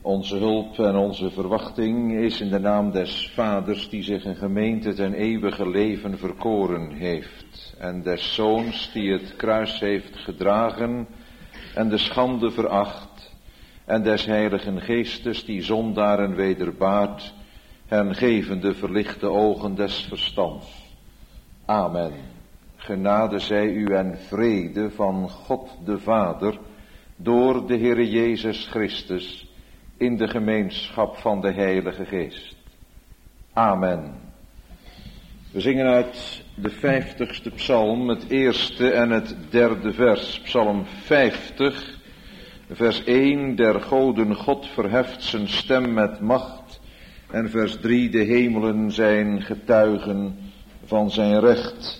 Onze hulp en onze verwachting is in de naam des Vaders die zich een gemeente ten eeuwige leven verkoren heeft. En des Zoons die het kruis heeft gedragen en de schande veracht. En des Heiligen Geestes die zondaren wederbaart, hen gevende verlichte ogen des verstands. Amen. Genade zij u en vrede van God de Vader door de Heere Jezus Christus in de gemeenschap van de Heilige Geest. Amen. We zingen uit de 50ste psalm, het eerste en het derde vers. Psalm 50, vers 1, der goden God verheft zijn stem met macht. En vers 3, de hemelen zijn getuigen van zijn recht.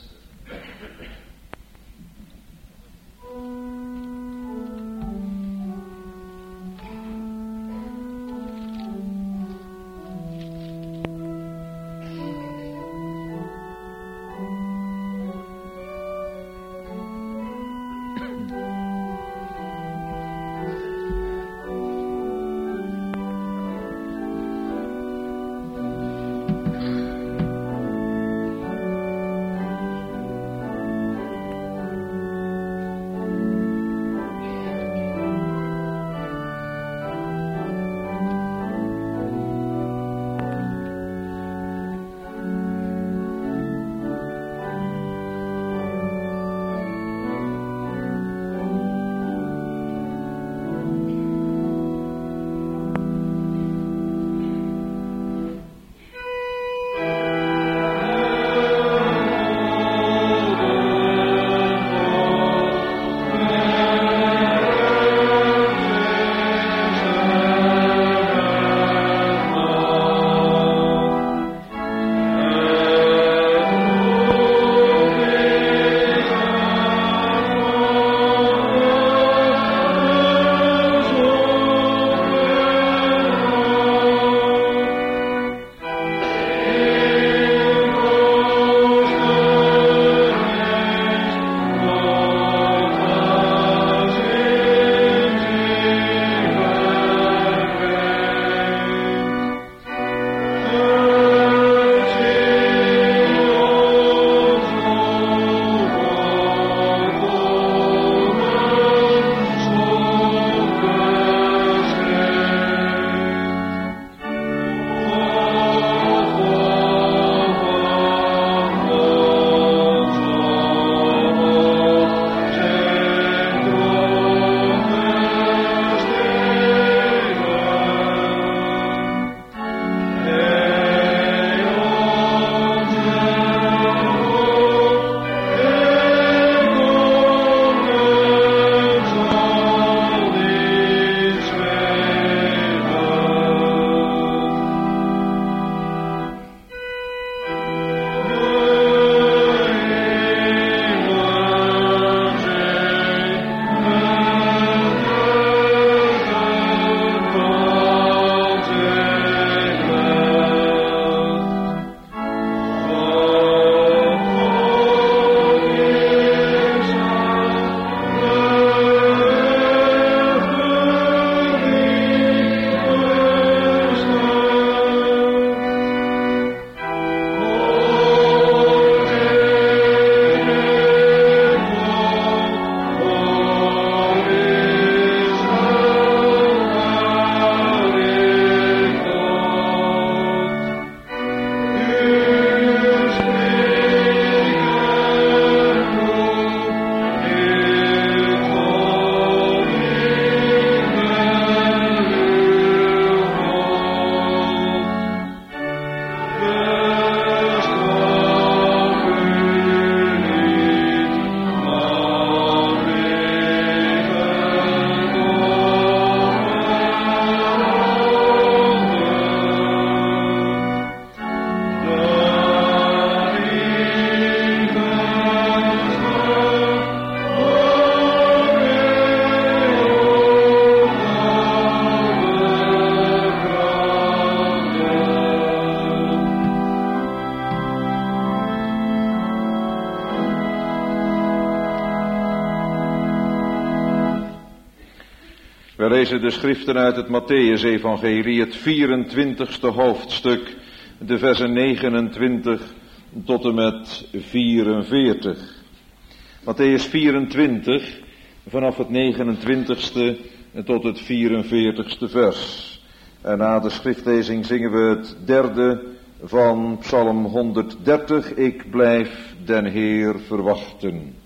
lezen de schriften uit het Mattheüs-evangelie, het 24ste hoofdstuk, de versen 29 tot en met 44. Mattheüs 24, vanaf het 29ste tot het 44ste vers. En na de schriftlezing zingen we het derde van Psalm 130, ik blijf den Heer verwachten.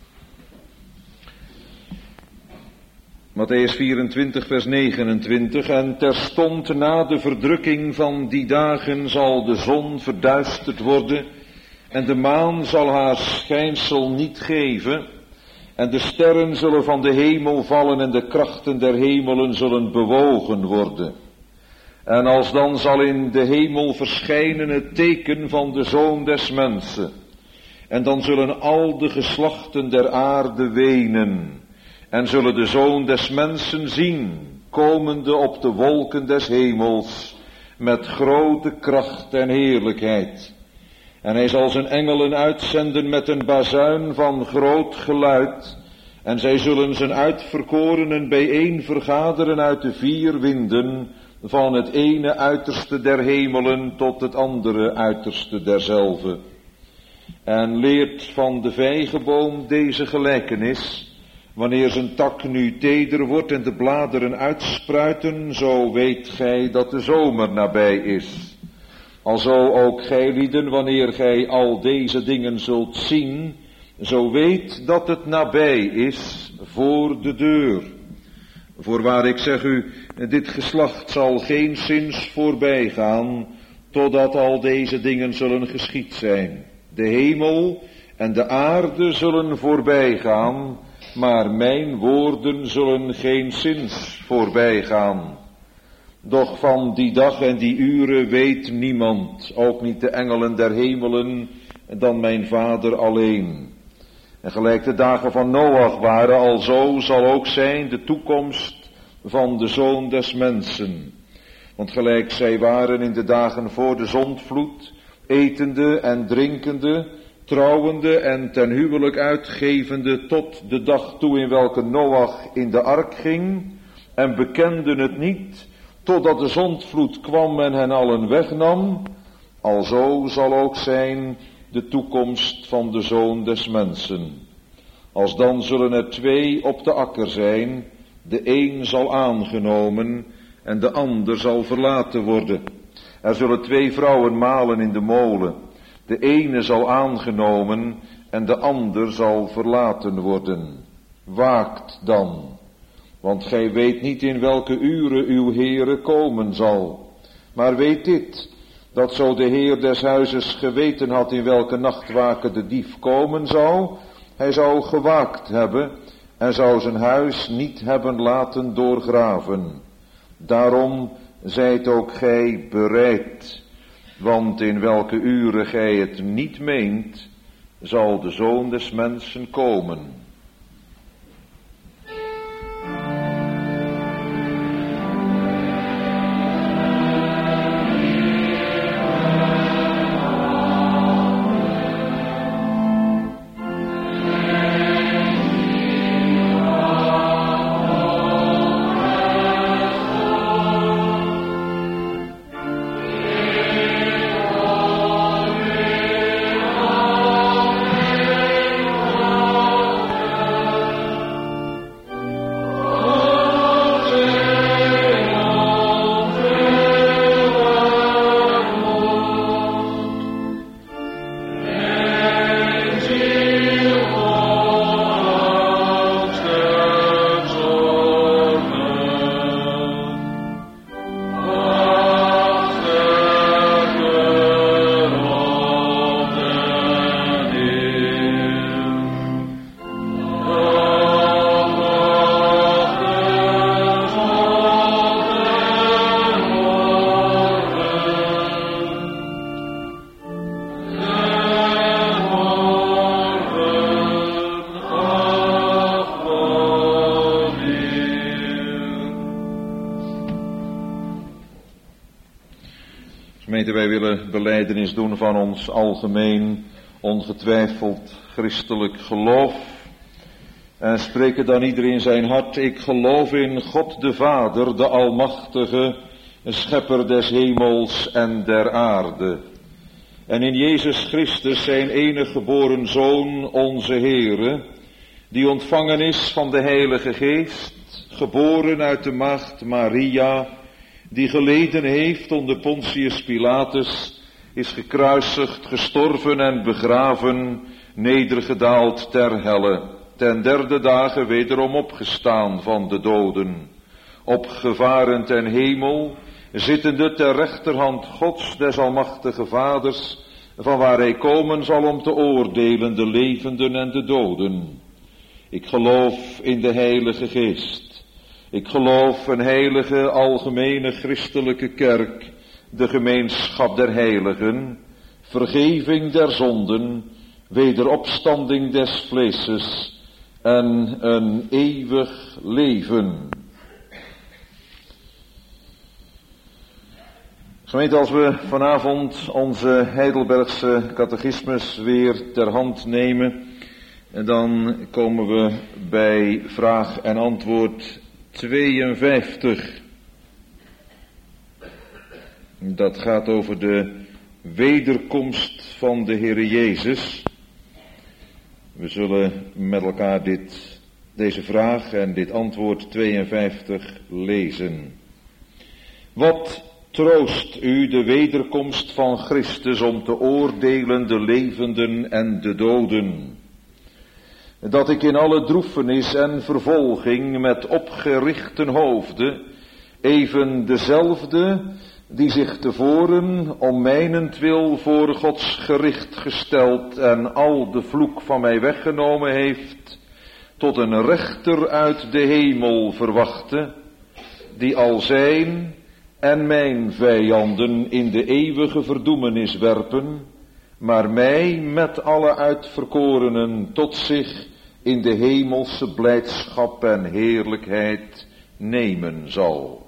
Mattheüs 24 vers 29, en terstond na de verdrukking van die dagen zal de zon verduisterd worden en de maan zal haar schijnsel niet geven en de sterren zullen van de hemel vallen en de krachten der hemelen zullen bewogen worden. En alsdan zal in de hemel verschijnen het teken van de Zoon des Mensen. En dan zullen al de geslachten der aarde wenen. En zullen de Zoon des Mensen zien, komende op de wolken des hemels, met grote kracht en heerlijkheid. En hij zal zijn engelen uitzenden met een bazuin van groot geluid. En zij zullen zijn uitverkorenen bijeen vergaderen uit de 4 winden, van het ene uiterste der hemelen tot het andere uiterste derzelve. En leert van de vijgenboom deze gelijkenis. Wanneer zijn tak nu teder wordt en de bladeren uitspruiten, zo weet gij dat de zomer nabij is. Alzo ook gij lieden, wanneer gij al deze dingen zult zien, zo weet dat het nabij is voor de deur. Voorwaar ik zeg u, dit geslacht zal geenszins voorbij gaan, totdat al deze dingen zullen geschied zijn. De hemel en de aarde zullen voorbij gaan, maar mijn woorden zullen geenszins voorbij gaan. Doch van die dag en die uren weet niemand, ook niet de engelen der hemelen, dan mijn Vader alleen. En gelijk de dagen van Noach waren, alzo zal ook zijn de toekomst van de Zoon des Mensen. Want gelijk zij waren in de dagen voor de zondvloed, etende en drinkende, trouwende en ten huwelijk uitgevende tot de dag toe in welke Noach in de ark ging, en bekenden het niet, totdat de zondvloed kwam en hen allen wegnam, alzo zal ook zijn de toekomst van de Zoon des Mensen. Alsdan zullen er 2 op de akker zijn, de een zal aangenomen en de ander zal verlaten worden. Er zullen 2 vrouwen malen in de molen, de ene zal aangenomen en de ander zal verlaten worden. Waakt dan, want gij weet niet in welke uren uw Heere komen zal. Maar weet dit, dat zo de Heer des huizes geweten had in welke nachtwaken de dief komen zou, hij zou gewaakt hebben en zou zijn huis niet hebben laten doorgraven. Daarom zijt ook gij bereid, want in welke uren gij het niet meent, zal de Zoon des Mensen komen. Gemeente, wij willen belijdenis doen van ons algemeen, ongetwijfeld christelijk geloof. En spreken dan ieder in zijn hart: ik geloof in God de Vader, de Almachtige, Schepper des hemels en der aarde. En in Jezus Christus, zijn enige geboren Zoon, onze Heere, die ontvangen is van de Heilige Geest, geboren uit de maagd Maria, die geleden heeft onder Pontius Pilatus, is gekruisigd, gestorven en begraven, nedergedaald ter helle, ten derde dagen wederom opgestaan van de doden, opgevaren ten hemel, zittende ter rechterhand Gods des almachtige Vaders, van waar hij komen zal om te oordelen de levenden en de doden. Ik geloof in de Heilige Geest. Ik geloof een heilige, algemene christelijke kerk, de gemeenschap der heiligen, vergeving der zonden, wederopstanding des vleeses en een eeuwig leven. Gemeente, als we vanavond onze Heidelbergse catechismus weer ter hand nemen, dan komen we bij vraag en antwoord 52. Dat gaat over de wederkomst van de Heere Jezus. We zullen met elkaar deze vraag en dit antwoord 52 lezen. Wat troost u de wederkomst van Christus om te oordelen de levenden en de doden? Dat ik in alle droefenis en vervolging met opgerichten hoofde, even dezelfde die zich tevoren om mijnentwil voor Gods gericht gesteld en al de vloek van mij weggenomen heeft, tot een rechter uit de hemel verwachtte, die al zijn en mijn vijanden in de eeuwige verdoemenis werpen, maar mij met alle uitverkorenen tot zich in de hemelse blijdschap en heerlijkheid nemen zal.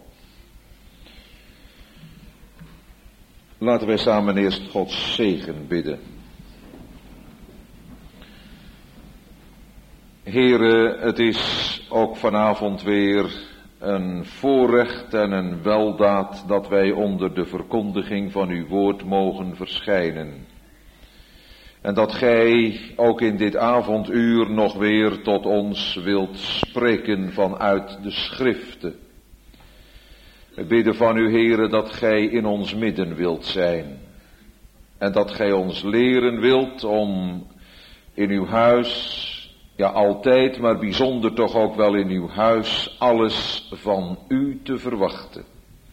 Laten wij samen eerst Gods zegen bidden. Heere, het is ook vanavond weer een voorrecht en een weldaad dat wij onder de verkondiging van uw woord mogen verschijnen. En dat gij ook in dit avonduur nog weer tot ons wilt spreken vanuit de schriften. We bidden van u, Heere, dat gij in ons midden wilt zijn. En dat gij ons leren wilt om in uw huis, ja altijd, maar bijzonder toch ook wel in uw huis, alles van u te verwachten.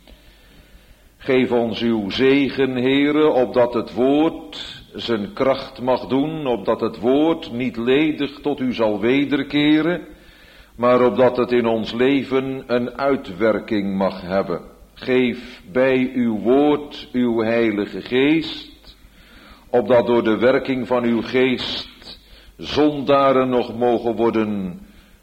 Geef ons uw zegen, Heere, opdat het woord zijn kracht mag doen, opdat het woord niet ledig tot u zal wederkeren, maar opdat het in ons leven een uitwerking mag hebben. Geef bij uw woord uw Heilige Geest, opdat door de werking van uw geest zondaren nog mogen worden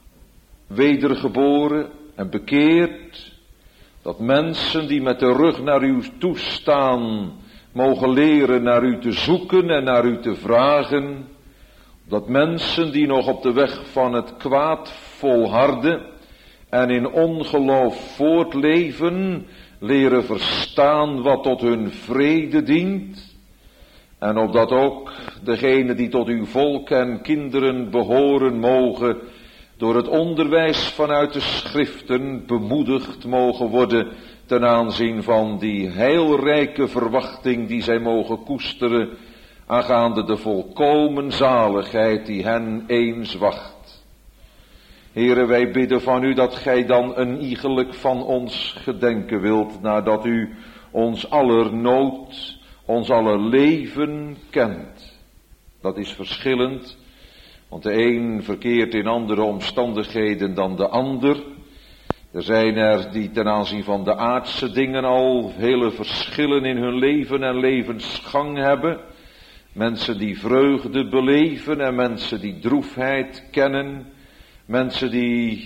wedergeboren en bekeerd, dat mensen die met de rug naar u toestaan mogen leren naar u te zoeken en naar u te vragen, dat mensen die nog op de weg van het kwaad volharden en in ongeloof voortleven, leren verstaan wat tot hun vrede dient, en opdat ook degenen die tot uw volk en kinderen behoren mogen, door het onderwijs vanuit de schriften bemoedigd mogen worden ten aanzien van die heilrijke verwachting die zij mogen koesteren aangaande de volkomen zaligheid die hen eens wacht. Heere, wij bidden van u dat gij dan een iegelijk van ons gedenken wilt, nadat u ons aller nood, ons aller leven kent. Dat is verschillend, want de een verkeert in andere omstandigheden dan de ander. Er zijn er die ten aanzien van de aardse dingen al hele verschillen in hun leven en levensgang hebben. Mensen die vreugde beleven en mensen die droefheid kennen. Mensen die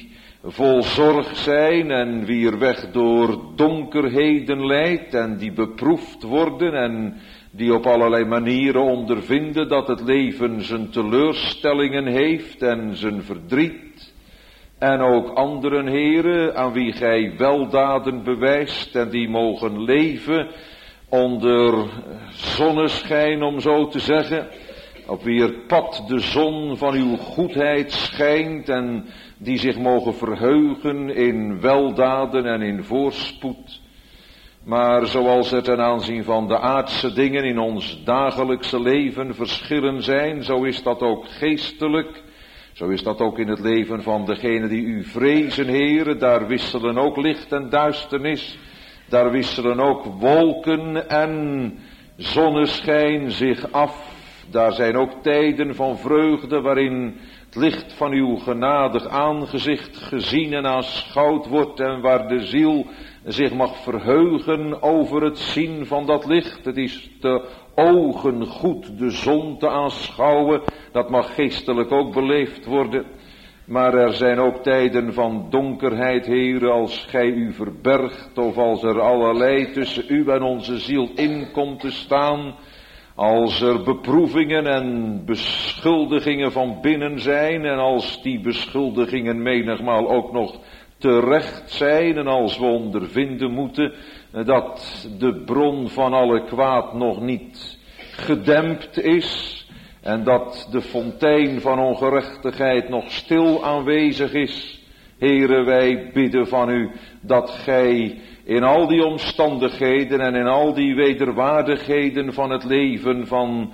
vol zorg zijn en wier weg door donkerheden leidt en die beproefd worden en die op allerlei manieren ondervinden dat het leven zijn teleurstellingen heeft en zijn verdriet. En ook anderen, heren, aan wie gij weldaden bewijst en die mogen leven onder zonneschijn, om zo te zeggen, op wie het pad de zon van uw goedheid schijnt en die zich mogen verheugen in weldaden en in voorspoed. Maar zoals er ten aanzien van de aardse dingen in ons dagelijkse leven verschillen zijn, zo is dat ook geestelijk. Zo is dat ook in het leven van degenen die u vrezen, heren. Daar wisselen ook licht en duisternis. Daar wisselen ook wolken en zonneschijn zich af. Daar zijn ook tijden van vreugde waarin het licht van uw genadig aangezicht gezien en aanschouwd wordt en waar de ziel zich mag verheugen over het zien van dat licht. Het is de ogen goed de zon te aanschouwen, dat mag geestelijk ook beleefd worden. Maar er zijn ook tijden van donkerheid, heren, als gij u verbergt of als er allerlei tussen u en onze ziel in komt te staan. Als er beproevingen en beschuldigingen van binnen zijn en als die beschuldigingen menigmaal ook nog terecht zijn en als we ondervinden moeten dat de bron van alle kwaad nog niet gedempt is en dat de fontein van ongerechtigheid nog stil aanwezig is. Heren, wij bidden van u dat gij in al die omstandigheden en in al die wederwaardigheden van het leven,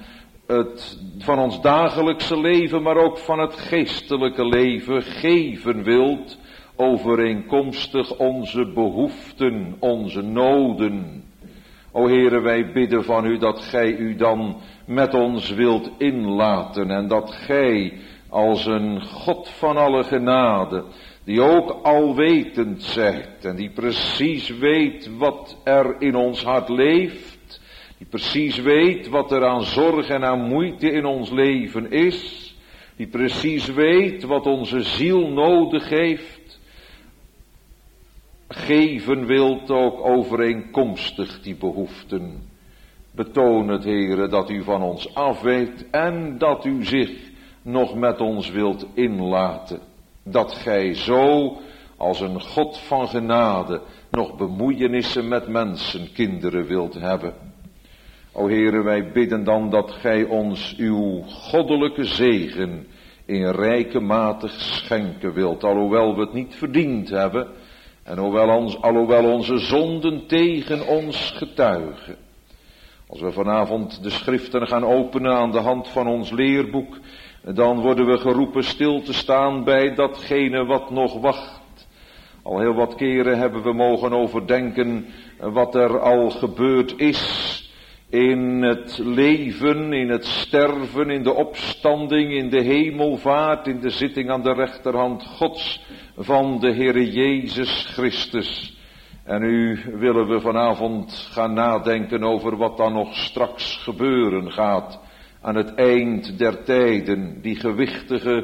van ons dagelijkse leven, maar ook van het geestelijke leven geven wilt, overeenkomstig onze behoeften, onze noden. O Heere, wij bidden van u dat gij u dan met ons wilt inlaten en dat gij als een God van alle genade, die ook alwetend zijt en die precies weet wat er in ons hart leeft, die precies weet wat er aan zorg en aan moeite in ons leven is, die precies weet wat onze ziel nodig heeft, geven wilt ook overeenkomstig die behoeften. Betoon het, Heere, dat u van ons afweet en dat u zich nog met ons wilt inlaten. Dat gij zo als een God van genade nog bemoeienissen met mensenkinderen wilt hebben. O Heere, wij bidden dan dat gij ons uw goddelijke zegen in rijke mate schenken wilt, alhoewel we het niet verdiend hebben en alhoewel onze zonden tegen ons getuigen. Als we vanavond de schriften gaan openen aan de hand van ons leerboek, dan worden we geroepen stil te staan bij datgene wat nog wacht. Al heel wat keren hebben we mogen overdenken wat er al gebeurd is in het leven, in het sterven, in de opstanding, in de hemelvaart, in de zitting aan de rechterhand Gods van de Heere Jezus Christus. En nu willen we vanavond gaan nadenken over wat dan nog straks gebeuren gaat aan het eind der tijden, die gewichtige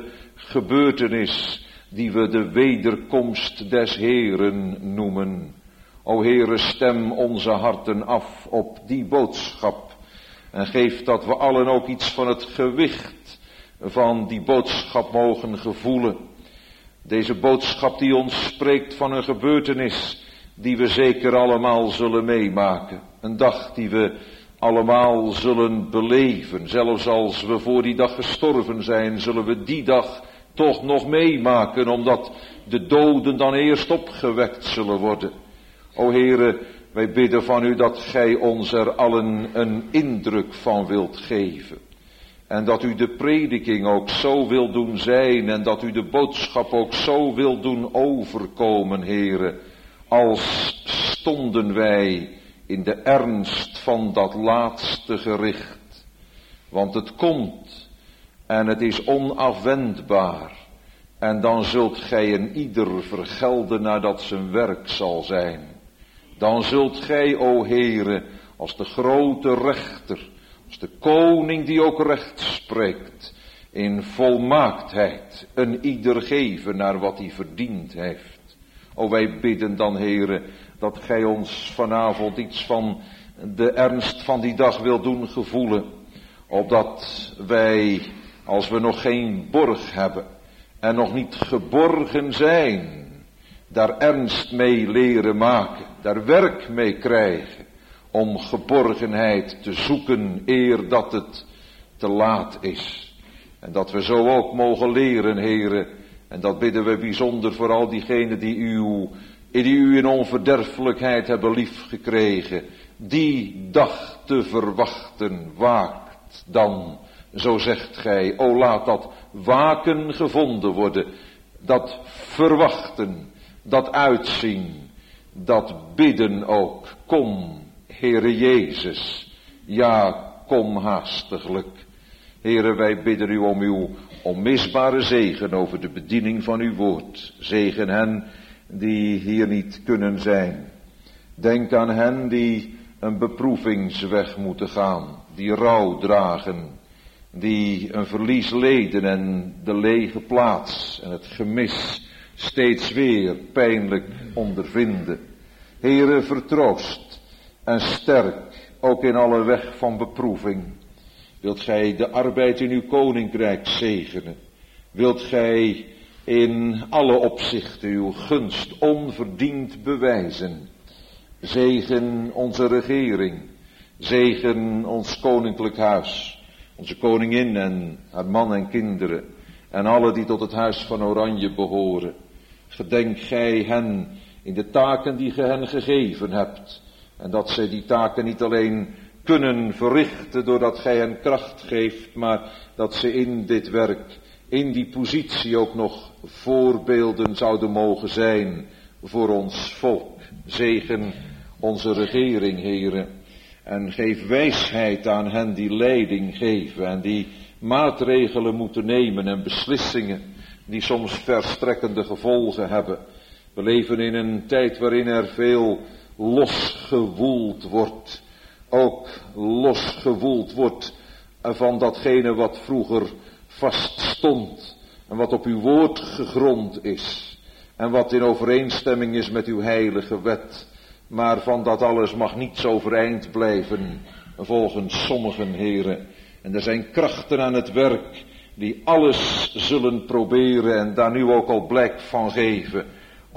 gebeurtenis die we de wederkomst des Heeren noemen. O Heere, stem onze harten af op die boodschap en geef dat we allen ook iets van het gewicht van die boodschap mogen gevoelen. Deze boodschap die ons spreekt van een gebeurtenis die we zeker allemaal zullen meemaken. Een dag die we allemaal zullen beleven. Zelfs als we voor die dag gestorven zijn, zullen we die dag toch nog meemaken, omdat de doden dan eerst opgewekt zullen worden. O Heere, wij bidden van u dat gij ons er allen een indruk van wilt geven. En dat u de prediking ook zo wil doen zijn en dat u de boodschap ook zo wil doen overkomen, Heere, als stonden wij in de ernst van dat laatste gericht. Want het komt en het is onafwendbaar. En dan zult gij een ieder vergelden nadat zijn werk zal zijn. Dan zult gij, o Heere, als de grote rechter, als de koning die ook recht spreekt, in volmaaktheid een ieder geven naar wat hij verdiend heeft. O, wij bidden dan, Heere, dat gij ons vanavond iets van de ernst van die dag wilt doen gevoelen. Opdat wij, als we nog geen borg hebben en nog niet geborgen zijn, daar ernst mee leren maken, daar werk mee krijgen, om geborgenheid te zoeken eer dat het te laat is. En dat we zo ook mogen leren, Heere, en dat bidden we bijzonder voor al diegenen die u in onverderfelijkheid hebben liefgekregen, die dag te verwachten, waakt dan, zo zegt gij, o laat dat waken gevonden worden, dat verwachten, dat uitzien, dat bidden ook. Kom, Heere Jezus, ja, kom haastiglijk. Heere, wij bidden u om uw onmisbare zegen over de bediening van uw woord. Zegen hen die hier niet kunnen zijn. Denk aan hen die een beproevingsweg moeten gaan, die rouw dragen, die een verlies leden en de lege plaats en het gemis steeds weer pijnlijk ondervinden. Heere, vertroost en sterk, ook in alle weg van beproeving. Wilt gij de arbeid in uw koninkrijk zegenen? Wilt gij in alle opzichten uw gunst onverdiend bewijzen? Zegen onze regering, zegen ons koninklijk huis, onze koningin en haar man en kinderen en alle die tot het huis van Oranje behoren. Gedenk gij hen in de taken die gij hen gegeven hebt en dat zij die taken niet alleen kunnen verrichten doordat gij hen kracht geeft, maar dat ze in dit werk, in die positie ook nog voorbeelden zouden mogen zijn voor ons volk. Zegen onze regering, Heere, en geef wijsheid aan hen die leiding geven en die maatregelen moeten nemen en beslissingen die soms verstrekkende gevolgen hebben. We leven in een tijd waarin er veel losgewoeld wordt. Ook losgewoeld wordt van datgene wat vroeger vaststond en wat op uw woord gegrond is en wat in overeenstemming is met uw heilige wet. Maar van dat alles mag niets overeind blijven, volgens sommigen, heren. En er zijn krachten aan het werk die alles zullen proberen en daar nu ook al blijk van geven,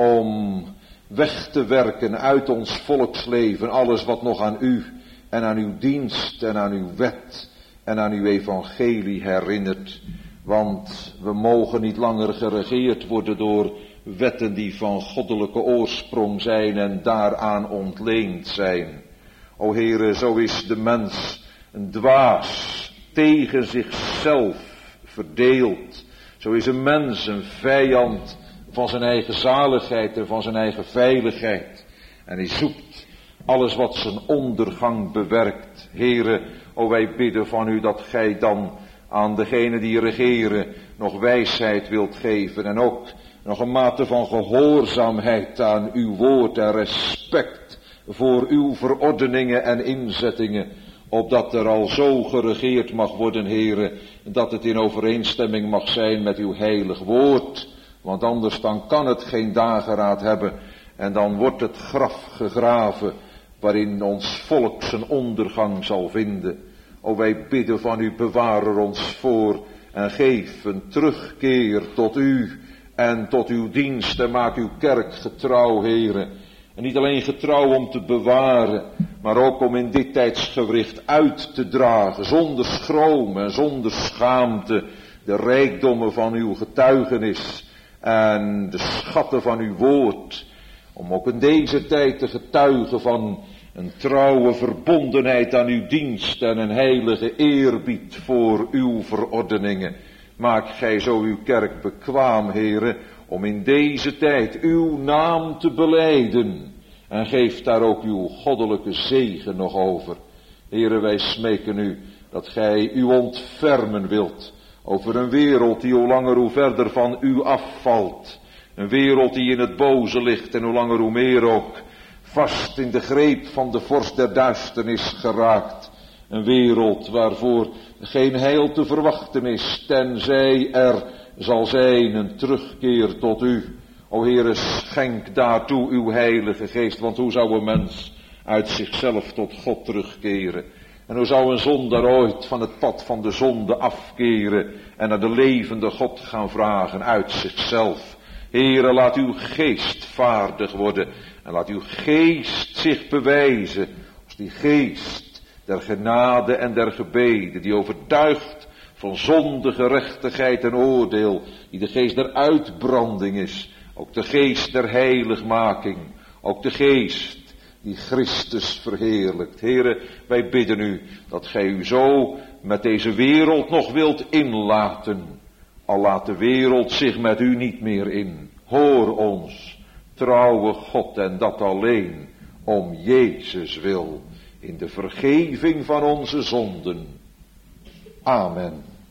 om weg te werken uit ons volksleven alles wat nog aan u en aan uw dienst en aan uw wet en aan uw evangelie herinnert. Want we mogen niet langer geregeerd worden door wetten die van goddelijke oorsprong zijn en daaraan ontleend zijn. O Heere, zo is de mens een dwaas, tegen zichzelf verdeeld. Zo is een mens een vijand van zijn eigen zaligheid en van zijn eigen veiligheid. En hij zoekt alles wat zijn ondergang bewerkt. Heere, o wij bidden van u dat gij dan aan degenen die regeren nog wijsheid wilt geven en ook nog een mate van gehoorzaamheid aan uw woord en respect voor uw verordeningen en inzettingen, opdat er al zo geregeerd mag worden, Heere, dat het in overeenstemming mag zijn met uw heilig woord, want anders dan kan het geen dageraad hebben en dan wordt het graf gegraven waarin ons volk zijn ondergang zal vinden. O wij bidden van u, bewaar er ons voor en geef een terugkeer tot u en tot uw dienst en maak uw kerk getrouw, Heere. En niet alleen getrouw om te bewaren, maar ook om in dit tijdsgewricht uit te dragen, zonder schroom en zonder schaamte, de rijkdommen van uw getuigenis en de schatten van uw woord. Om ook in deze tijd te getuigen van een trouwe verbondenheid aan uw dienst en een heilige eerbied voor uw verordeningen. Maak gij zo uw kerk bekwaam, Heere, om in deze tijd uw naam te belijden. En geef daar ook uw goddelijke zegen nog over. Heere, wij smeken u dat gij u ontfermen wilt over een wereld die hoe langer hoe verder van u afvalt. Een wereld die in het boze ligt en hoe langer hoe meer ook vast in de greep van de vorst der duisternis geraakt. Een wereld waarvoor geen heil te verwachten is, tenzij er zal zijn een terugkeer tot u. O Heere, schenk daartoe uw heilige geest, want hoe zou een mens uit zichzelf tot God terugkeren? En hoe zou een zondaar ooit van het pad van de zonde afkeren en naar de levende God gaan vragen uit zichzelf? Heere, laat uw geest vaardig worden en laat uw geest zich bewijzen als die geest der genade en der gebeden, die overtuigt van zonde, gerechtigheid en oordeel, die de geest der uitbranding is, ook de geest der heiligmaking, ook de geest die Christus verheerlijkt. Heere, wij bidden u dat gij u zo met deze wereld nog wilt inlaten, al laat de wereld zich met u niet meer in. Hoor ons, trouwe God, en dat alleen om Jezus wil, in de vergeving van onze zonden. Amen.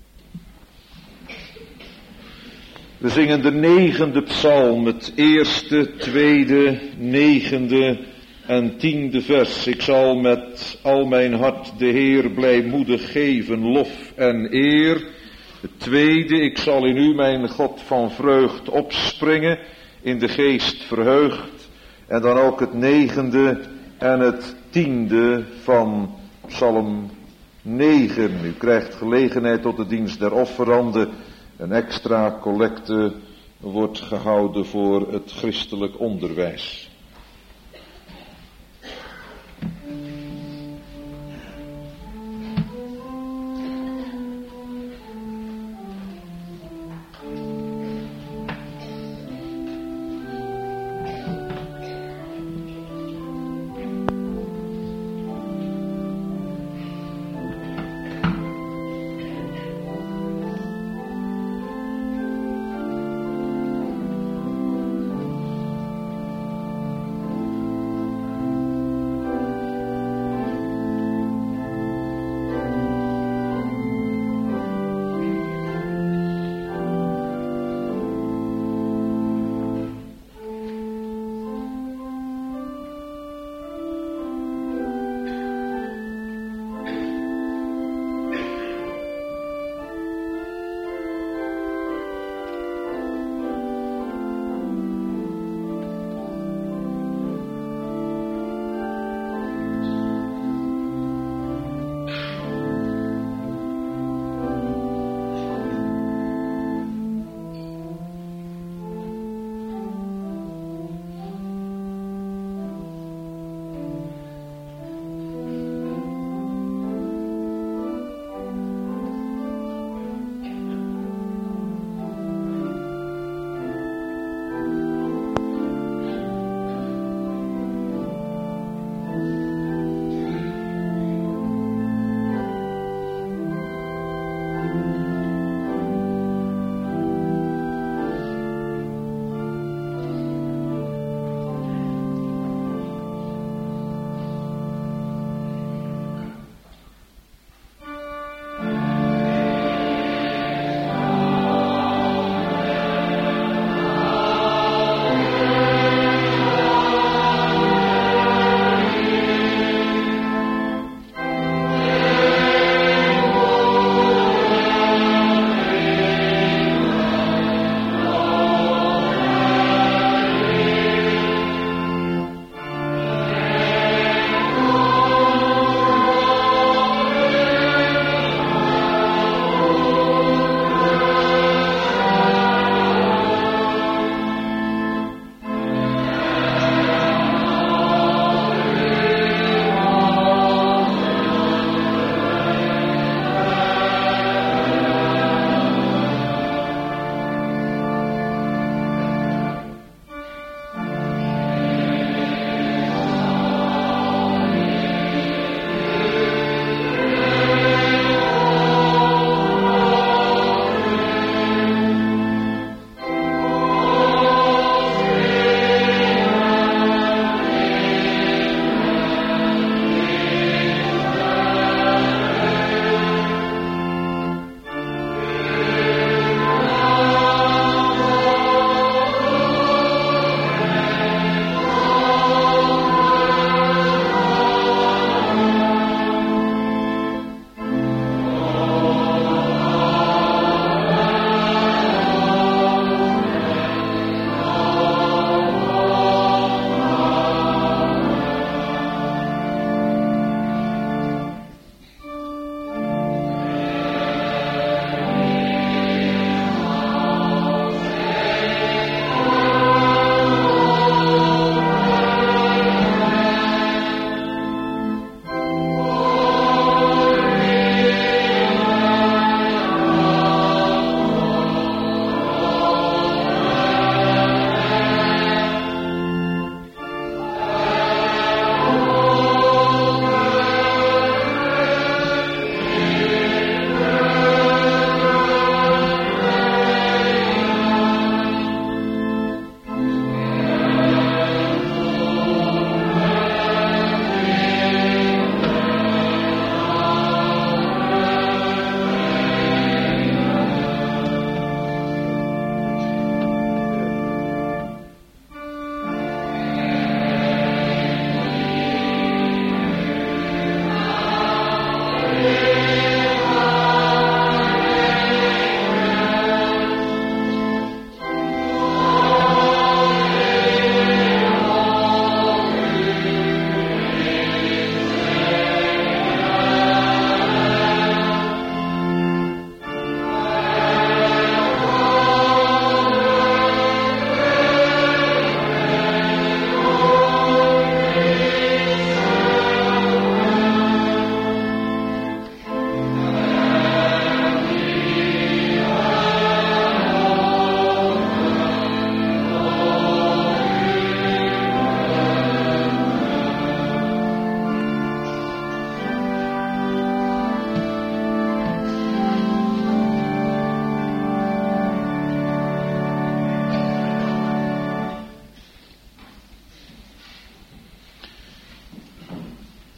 We zingen de 9e psalm, het 1e, 2e, 9e en 10e vers. Ik zal met al mijn hart de Heer blijmoedig geven, lof en eer. Het 2e, ik zal in u mijn God van vreugd opspringen, in de geest verheugd. En dan ook het 9e en het 10e van psalm 9. U krijgt gelegenheid tot de dienst der offeranden. Een extra collecte wordt gehouden voor het christelijk onderwijs.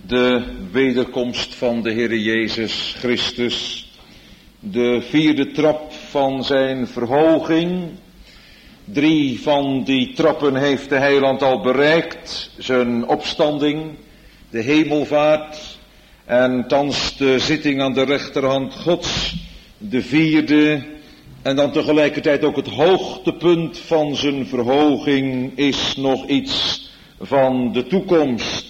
de wederkomst van de Heere Jezus Christus, de 4e trap van zijn verhoging. 3 van die trappen heeft de heiland al bereikt, zijn opstanding, de hemelvaart en thans de zitting aan de rechterhand Gods, de 4e, en dan tegelijkertijd ook het hoogtepunt van zijn verhoging is nog iets van de toekomst.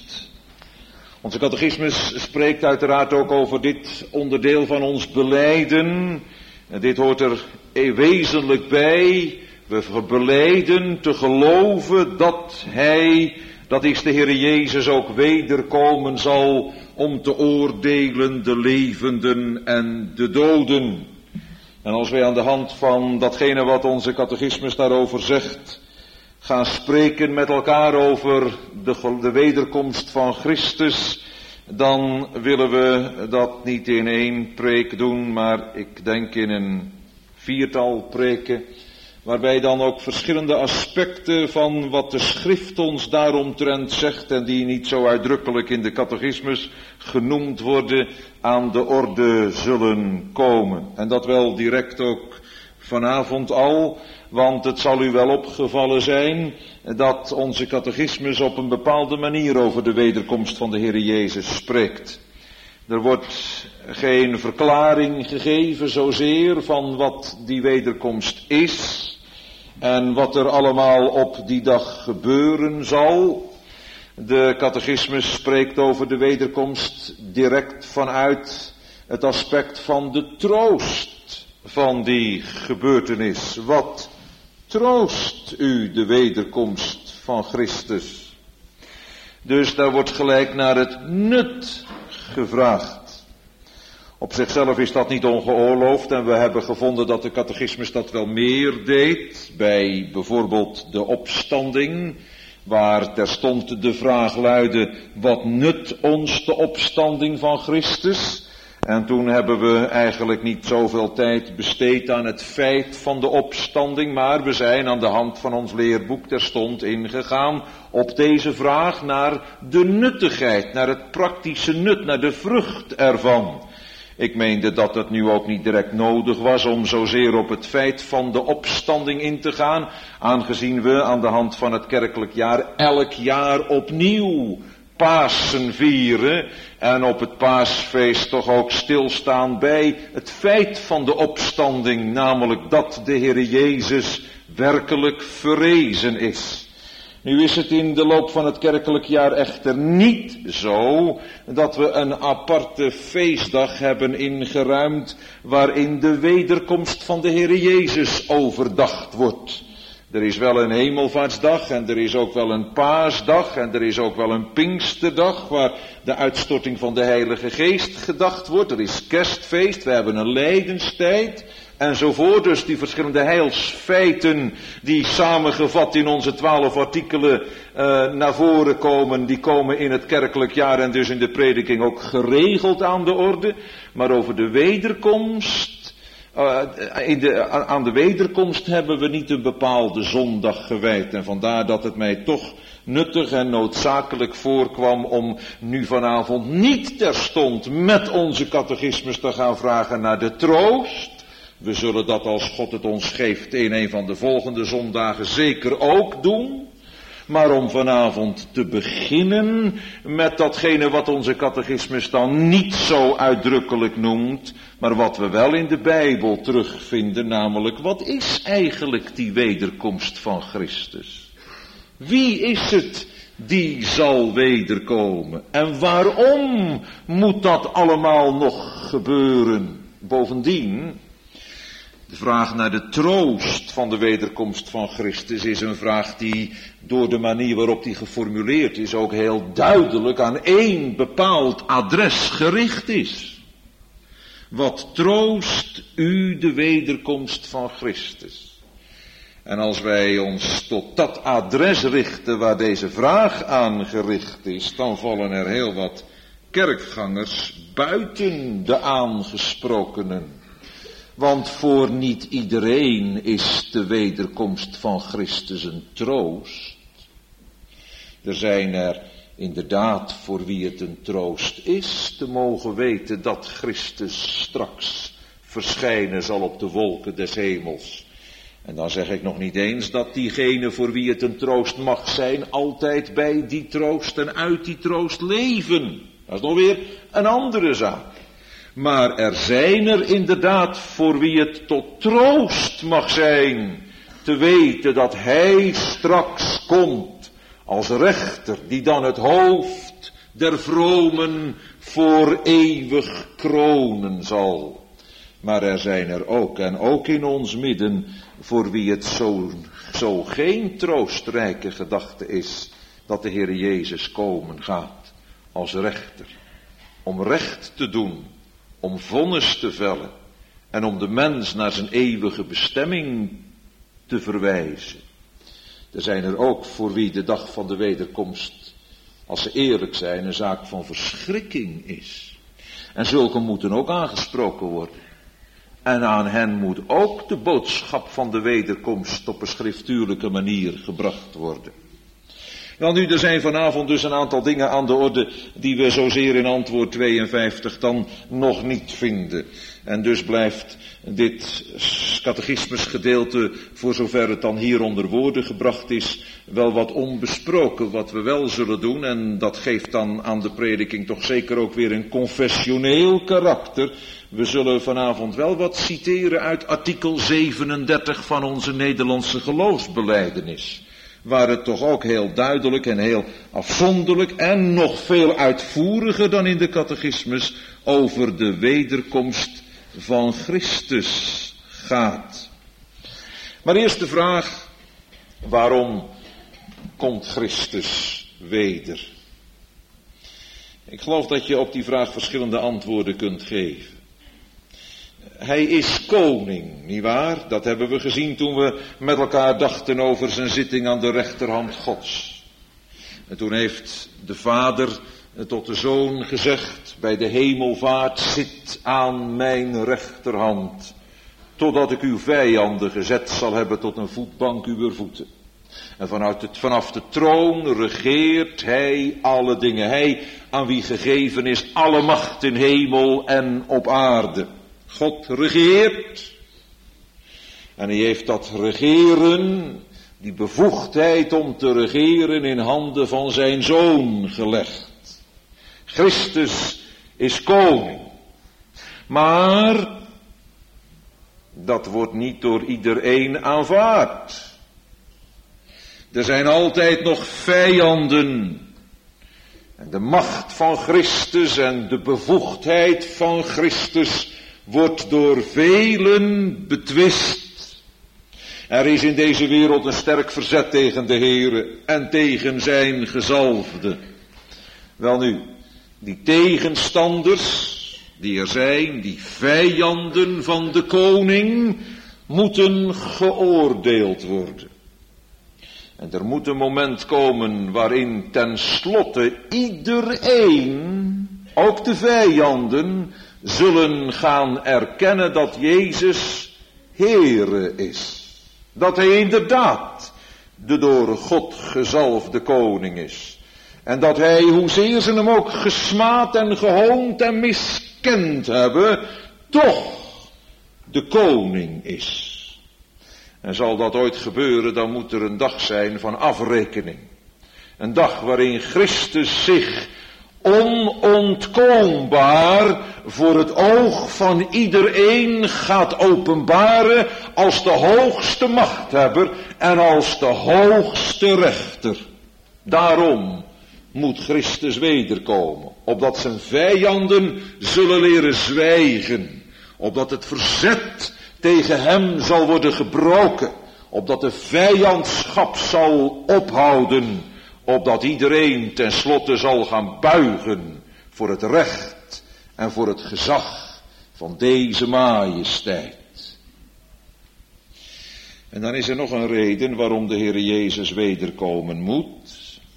Onze catechismus spreekt uiteraard ook over dit onderdeel van ons belijden. En dit hoort er wezenlijk bij. We belijden te geloven dat Hij, dat is de Heere Jezus, ook wederkomen zal om te oordelen de levenden en de doden. En als wij aan de hand van datgene wat onze catechismus daarover zegt, gaan spreken met elkaar over de wederkomst van Christus, dan willen we dat niet in 1 preek doen, maar ik denk in een 4-tal preken, waarbij dan ook verschillende aspecten van wat de schrift ons daaromtrent zegt en die niet zo uitdrukkelijk in de catechismus genoemd worden, aan de orde zullen komen. En dat wel direct ook vanavond al, want het zal u wel opgevallen zijn dat onze catechismus op een bepaalde manier over de wederkomst van de Heere Jezus spreekt. Er wordt geen verklaring gegeven zozeer van wat die wederkomst is en wat er allemaal op die dag gebeuren zal. De catechismus spreekt over de wederkomst direct vanuit het aspect van de troost van die gebeurtenis. Wat troost u de wederkomst van Christus? Dus daar wordt gelijk naar het nut gevraagd. Op zichzelf is dat niet ongeoorloofd en we hebben gevonden dat de catechismus dat wel meer deed. Bij bijvoorbeeld de opstanding, waar terstond de vraag luidde: wat nut ons de opstanding van Christus? En toen hebben we eigenlijk niet zoveel tijd besteed aan het feit van de opstanding, maar we zijn aan de hand van ons leerboek terstond ingegaan op deze vraag naar de nuttigheid, naar het praktische nut, naar de vrucht ervan. Ik meende dat het nu ook niet direct nodig was om zozeer op het feit van de opstanding in te gaan, aangezien we aan de hand van het kerkelijk jaar elk jaar opnieuw Pasen vieren en op het paasfeest toch ook stilstaan bij het feit van de opstanding, namelijk dat de Heere Jezus werkelijk verrezen is. Nu is het in de loop van het kerkelijk jaar echter niet zo dat we een aparte feestdag hebben ingeruimd waarin de wederkomst van de Heere Jezus overdacht wordt. Er is wel een hemelvaartsdag en er is ook wel een paasdag en er is ook wel een pinksterdag waar de uitstorting van de Heilige Geest gedacht wordt. Er is kerstfeest, we hebben een lijdenstijd enzovoort. Dus die verschillende heilsfeiten die samengevat in onze 12 artikelen naar voren komen, die komen in het kerkelijk jaar en dus in de prediking ook geregeld aan de orde. Maar over de wederkomst, aan de wederkomst hebben we niet een bepaalde zondag gewijd. En vandaar dat het mij toch nuttig en noodzakelijk voorkwam om nu vanavond niet terstond met onze catechismus te gaan vragen naar de troost. We zullen dat, als God het ons geeft, in een van de volgende zondagen zeker ook doen. Maar om vanavond te beginnen met datgene wat onze catechismus dan niet zo uitdrukkelijk noemt, maar wat we wel in de Bijbel terugvinden, namelijk wat is eigenlijk die wederkomst van Christus? Wie is het die zal wederkomen? En waarom moet dat allemaal nog gebeuren? Bovendien, de vraag naar de troost van de wederkomst van Christus is een vraag die door de manier waarop die geformuleerd is ook heel duidelijk aan één bepaald adres gericht is. Wat troost u de wederkomst van Christus? En als wij ons tot dat adres richten waar deze vraag aan gericht is, dan vallen er heel wat kerkgangers buiten de aangesprokenen. Want voor niet iedereen is de wederkomst van Christus een troost. Er zijn er Inderdaad, voor wie het een troost is, te mogen weten dat Christus straks verschijnen zal op de wolken des hemels. En dan zeg ik nog niet eens dat diegene voor wie het een troost mag zijn, altijd bij die troost en uit die troost leven. Dat is nog weer een andere zaak. Maar er zijn er inderdaad voor wie het tot troost mag zijn, te weten dat hij straks komt als rechter, die dan het hoofd der vromen voor eeuwig kronen zal. Maar er zijn er ook, en ook in ons midden, voor wie het zo geen troostrijke gedachte is, dat de Heer Jezus komen gaat als rechter. Om recht te doen, om vonnis te vellen en om de mens naar zijn eeuwige bestemming te verwijzen. Er zijn er ook voor wie de dag van de wederkomst, als ze eerlijk zijn, een zaak van verschrikking is. En zulke moeten ook aangesproken worden. En aan hen moet ook de boodschap van de wederkomst op een schriftuurlijke manier gebracht worden. Wel nu, er zijn vanavond dus een aantal dingen aan de orde die we zozeer in antwoord 52 dan nog niet vinden. En dus blijft dit catechismusgedeelte, voor zover het dan hier onder woorden gebracht is, wel wat onbesproken. Wat we wel zullen doen, en dat geeft dan aan de prediking toch zeker ook weer een confessioneel karakter. We zullen vanavond wel wat citeren uit artikel 37 van onze Nederlandse geloofsbelijdenis. Waar het toch ook heel duidelijk en heel afzonderlijk en nog veel uitvoeriger dan in de catechismus over de wederkomst van Christus gaat. Maar eerst de vraag, waarom komt Christus weder? Ik geloof dat je op die vraag verschillende antwoorden kunt geven. Hij is koning, nietwaar? Dat hebben we gezien toen we met elkaar dachten over zijn zitting aan de rechterhand Gods. En toen heeft de Vader tot de Zoon gezegd, bij de hemelvaart, zit aan mijn rechterhand, totdat ik uw vijanden gezet zal hebben tot een voetbank uwer voeten. En vanaf de troon regeert hij alle dingen. Hij aan wie gegeven is alle macht in hemel en op aarde. God regeert. En hij heeft dat regeren, die bevoegdheid om te regeren, in handen van zijn Zoon gelegd. Christus is koning. Maar dat wordt niet door iedereen aanvaard. Er zijn altijd nog vijanden. En de macht van Christus en de bevoegdheid van Christus wordt door velen betwist. Er is in deze wereld een sterk verzet tegen de Heere en tegen zijn gezalfde. Welnu, die tegenstanders die er zijn, die vijanden van de koning, moeten geoordeeld worden. En er moet een moment komen waarin tenslotte iedereen, ook de vijanden, zullen gaan erkennen dat Jezus Heere is. Dat hij inderdaad de door God gezalfde koning is. En dat hij, hoezeer ze hem ook gesmaad en gehoond en miskend hebben, toch de koning is. En zal dat ooit gebeuren, dan moet er een dag zijn van afrekening. Een dag waarin Christus zich onontkoombaar voor het oog van iedereen gaat openbaren als de hoogste machthebber en als de hoogste rechter. Daarom moet Christus wederkomen, opdat zijn vijanden zullen leren zwijgen, opdat het verzet tegen hem zal worden gebroken, opdat de vijandschap zal ophouden, opdat iedereen tenslotte zal gaan buigen voor het recht en voor het gezag van deze majesteit. En dan is er nog een reden waarom de Heer Jezus wederkomen moet.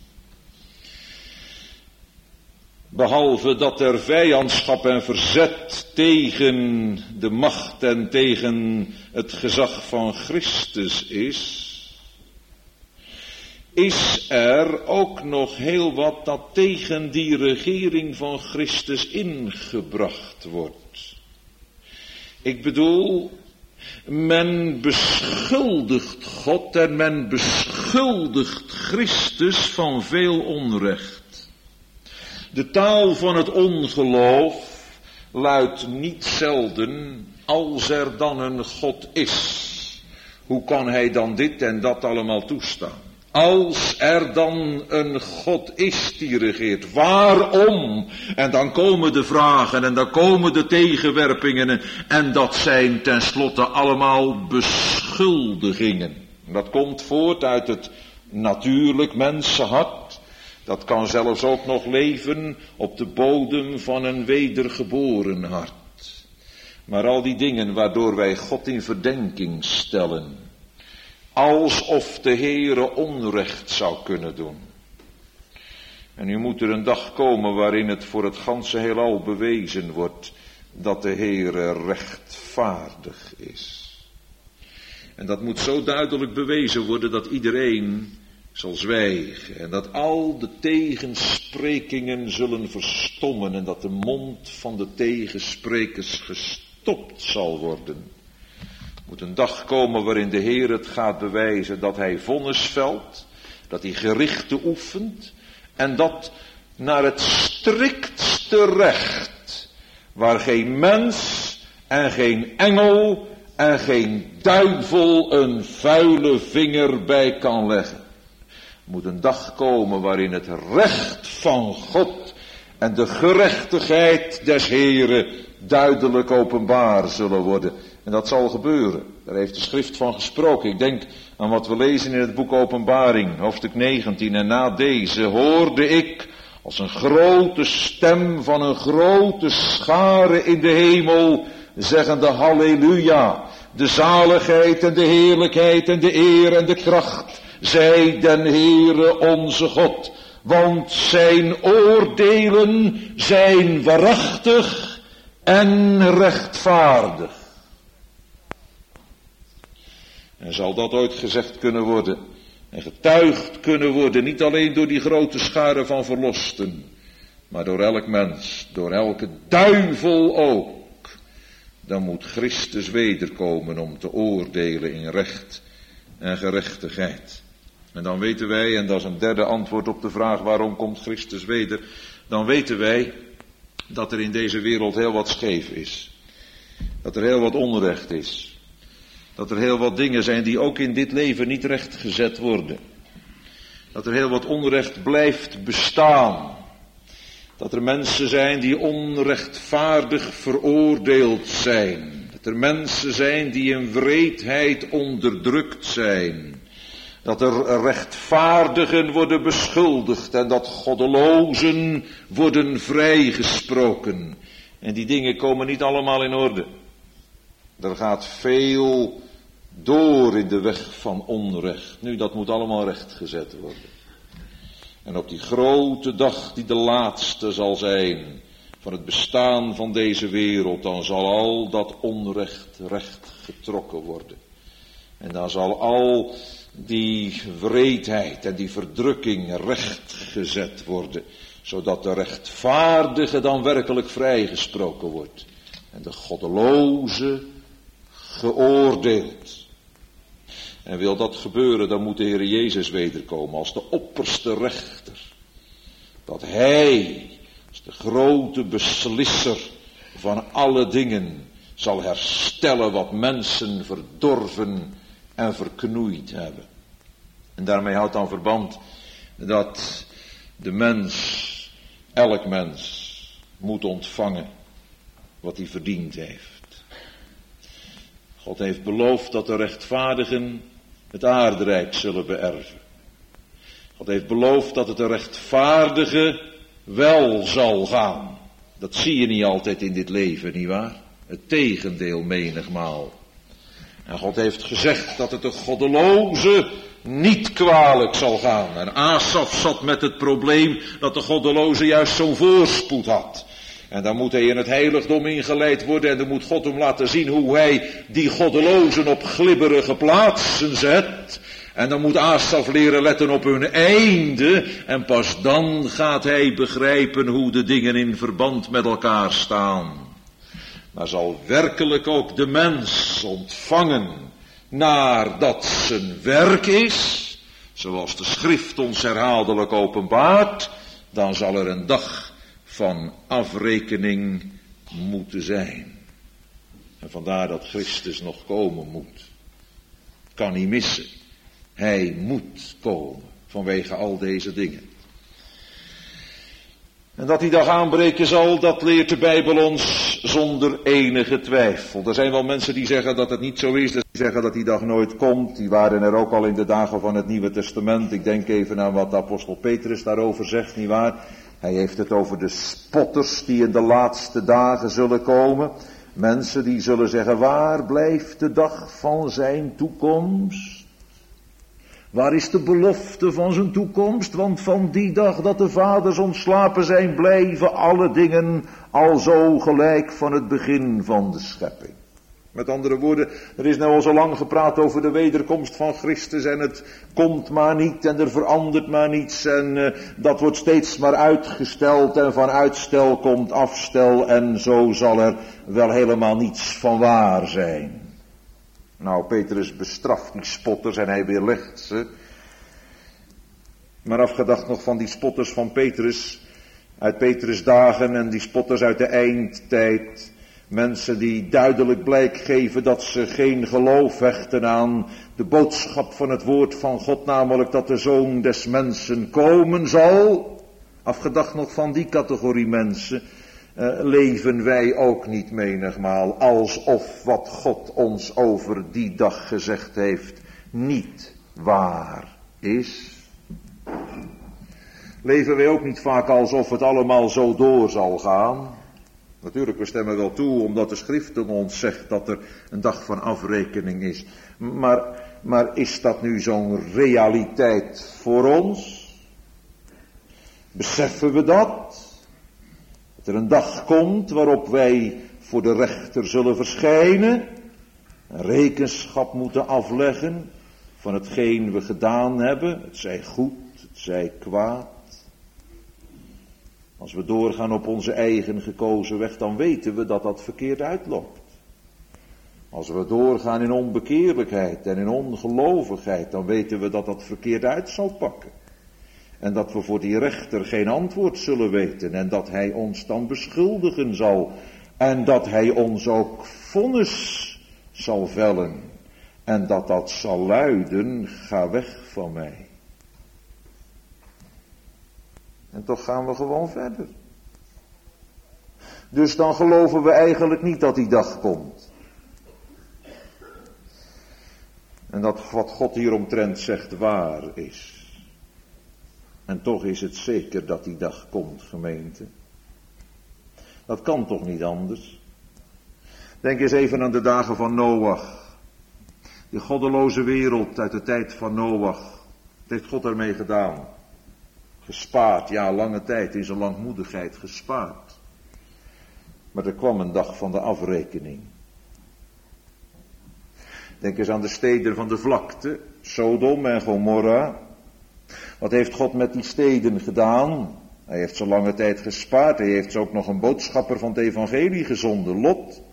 Behalve dat er vijandschap en verzet tegen de macht en tegen het gezag van Christus is er ook nog heel wat dat tegen die regering van Christus ingebracht wordt. Ik bedoel, men beschuldigt God en men beschuldigt Christus van veel onrecht. De taal van het ongeloof luidt niet zelden: als er dan een God is, hoe kan hij dan dit en dat allemaal toestaan? Als er dan een God is die regeert, waarom? En dan komen de vragen en dan komen de tegenwerpingen en dat zijn tenslotte allemaal beschuldigingen. Dat komt voort uit het natuurlijk mensenhart. Dat kan zelfs ook nog leven op de bodem van een wedergeboren hart. Maar al die dingen waardoor wij God in verdenking stellen, alsof de Heere onrecht zou kunnen doen. En nu moet er een dag komen waarin het voor het ganse heelal bewezen wordt dat de Heere rechtvaardig is. En dat moet zo duidelijk bewezen worden dat iedereen zal zwijgen en dat al de tegensprekingen zullen verstommen en dat de mond van de tegensprekers gestopt zal worden. Er moet een dag komen waarin de Heer het gaat bewijzen dat hij vonnis velt, dat hij gerichten oefent en dat naar het striktste recht, waar geen mens en geen engel en geen duivel een vuile vinger bij kan leggen. Er moet een dag komen waarin het recht van God en de gerechtigheid des Heeren duidelijk openbaar zullen worden. En dat zal gebeuren. Daar heeft de schrift van gesproken. Ik denk aan wat we lezen in het boek Openbaring, hoofdstuk 19. En na deze hoorde ik als een grote stem van een grote schare in de hemel, zeggende: Halleluja, de zaligheid en de heerlijkheid en de eer en de kracht zij den Heere onze God. Want zijn oordelen zijn waarachtig en rechtvaardig. En zal dat ooit gezegd kunnen worden en getuigd kunnen worden, niet alleen door die grote schare van verlosten, maar door elk mens, door elke duivel ook. Dan moet Christus wederkomen om te oordelen in recht en gerechtigheid. En dan weten wij, en dat is een derde antwoord op de vraag waarom komt Christus weder, dan weten wij dat er in deze wereld heel wat scheef is. Dat er heel wat onrecht is. Dat er heel wat dingen zijn die ook in dit leven niet rechtgezet worden. Dat er heel wat onrecht blijft bestaan. Dat er mensen zijn die onrechtvaardig veroordeeld zijn. Dat er mensen zijn die in wreedheid onderdrukt zijn. Dat er rechtvaardigen worden beschuldigd en dat goddelozen worden vrijgesproken. En die dingen komen niet allemaal in orde. Er gaat veel door in de weg van onrecht. Nu, dat moet allemaal rechtgezet worden. En op die grote dag die de laatste zal zijn van het bestaan van deze wereld, dan zal al dat onrecht recht getrokken worden. En dan zal al die wreedheid en die verdrukking rechtgezet worden, zodat de rechtvaardige dan werkelijk vrijgesproken wordt en de goddeloze geoordeeld. En wil dat gebeuren, dan moet de Heer Jezus wederkomen als de opperste rechter. Dat hij, als de grote beslisser van alle dingen, zal herstellen wat mensen verdorven en verknoeid hebben. En daarmee houdt dan verband dat de mens, elk mens, moet ontvangen wat hij verdiend heeft. God heeft beloofd dat de rechtvaardigen het aarderijk zullen beërven. God heeft beloofd dat het de rechtvaardige wel zal gaan. Dat zie je niet altijd in dit leven, nietwaar? Het tegendeel menigmaal. En God heeft gezegd dat het de goddeloze niet kwalijk zal gaan. En Asaf zat met het probleem dat de goddeloze juist zo'n voorspoed had. En dan moet hij in het heiligdom ingeleid worden en dan moet God hem laten zien hoe hij die goddelozen op glibberige plaatsen zet. En dan moet Asaf leren letten op hun einde. En pas dan gaat hij begrijpen hoe de dingen in verband met elkaar staan. Maar zal werkelijk ook de mens ontvangen naar dat zijn werk is, zoals de schrift ons herhaaldelijk openbaart, dan zal er een dag van afrekening moeten zijn. En vandaar dat Christus nog komen moet. Kan niet missen. Hij moet komen vanwege al deze dingen. En dat die dag aanbreken zal, dat leert de Bijbel ons zonder enige twijfel. Er zijn wel mensen die zeggen dat het niet zo is, die zeggen dat die dag nooit komt. Die waren er ook al in de dagen van het Nieuwe Testament. Ik denk even aan wat de apostel Petrus daarover zegt, nietwaar? Hij heeft het over de spotters die in de laatste dagen zullen komen. Mensen die zullen zeggen, waar blijft de dag van zijn toekomst? Waar is de belofte van zijn toekomst? Want van die dag dat de vaders ontslapen zijn, blijven alle dingen al zo gelijk van het begin van de schepping. Met andere woorden, er is nou al zo lang gepraat over de wederkomst van Christus en het komt maar niet en er verandert maar niets en dat wordt steeds maar uitgesteld en van uitstel komt afstel en zo zal er wel helemaal niets van waar zijn. Nou, Petrus bestraft die spotters en hij weerlegt ze. Maar afgedacht nog van die spotters van Petrus, uit Petrus' dagen en die spotters uit de eindtijd. Mensen die duidelijk blijk geven dat ze geen geloof hechten aan de boodschap van het woord van God, namelijk dat de Zoon des Mensen komen zal. Afgedacht nog van die categorie mensen, leven wij ook niet menigmaal alsof wat God ons over die dag gezegd heeft niet waar is. Leven wij ook niet vaak alsof het allemaal zo door zal gaan. Natuurlijk, we stemmen wel toe omdat de schriften ons zegt dat er een dag van afrekening is. Maar is dat nu zo'n realiteit voor ons? Beseffen we dat? Dat er een dag komt waarop wij voor de rechter zullen verschijnen. En rekenschap moeten afleggen van hetgeen we gedaan hebben. Het zij goed, het zij kwaad. Als we doorgaan op onze eigen gekozen weg, dan weten we dat dat verkeerd uitloopt. Als we doorgaan in onbekeerlijkheid en in ongelovigheid, dan weten we dat dat verkeerd uit zal pakken. En dat we voor die rechter geen antwoord zullen weten. En dat hij ons dan beschuldigen zal. En dat hij ons ook vonnis zal vellen. En dat zal luiden, ga weg van mij. En toch gaan we gewoon verder. Dus dan geloven we eigenlijk niet dat die dag komt. En dat wat God hieromtrent zegt waar is. En toch is het zeker dat die dag komt, gemeente. Dat kan toch niet anders? Denk eens even aan de dagen van Noach. Die goddeloze wereld uit de tijd van Noach. Wat heeft God ermee gedaan? Gespaard, ja, lange tijd in zijn langmoedigheid gespaard. Maar er kwam een dag van de afrekening. Denk eens aan de steden van de vlakte, Sodom en Gomorra. Wat heeft God met die steden gedaan? Hij heeft ze lange tijd gespaard. Hij heeft ze ook nog een boodschapper van het evangelie gezonden, Lot.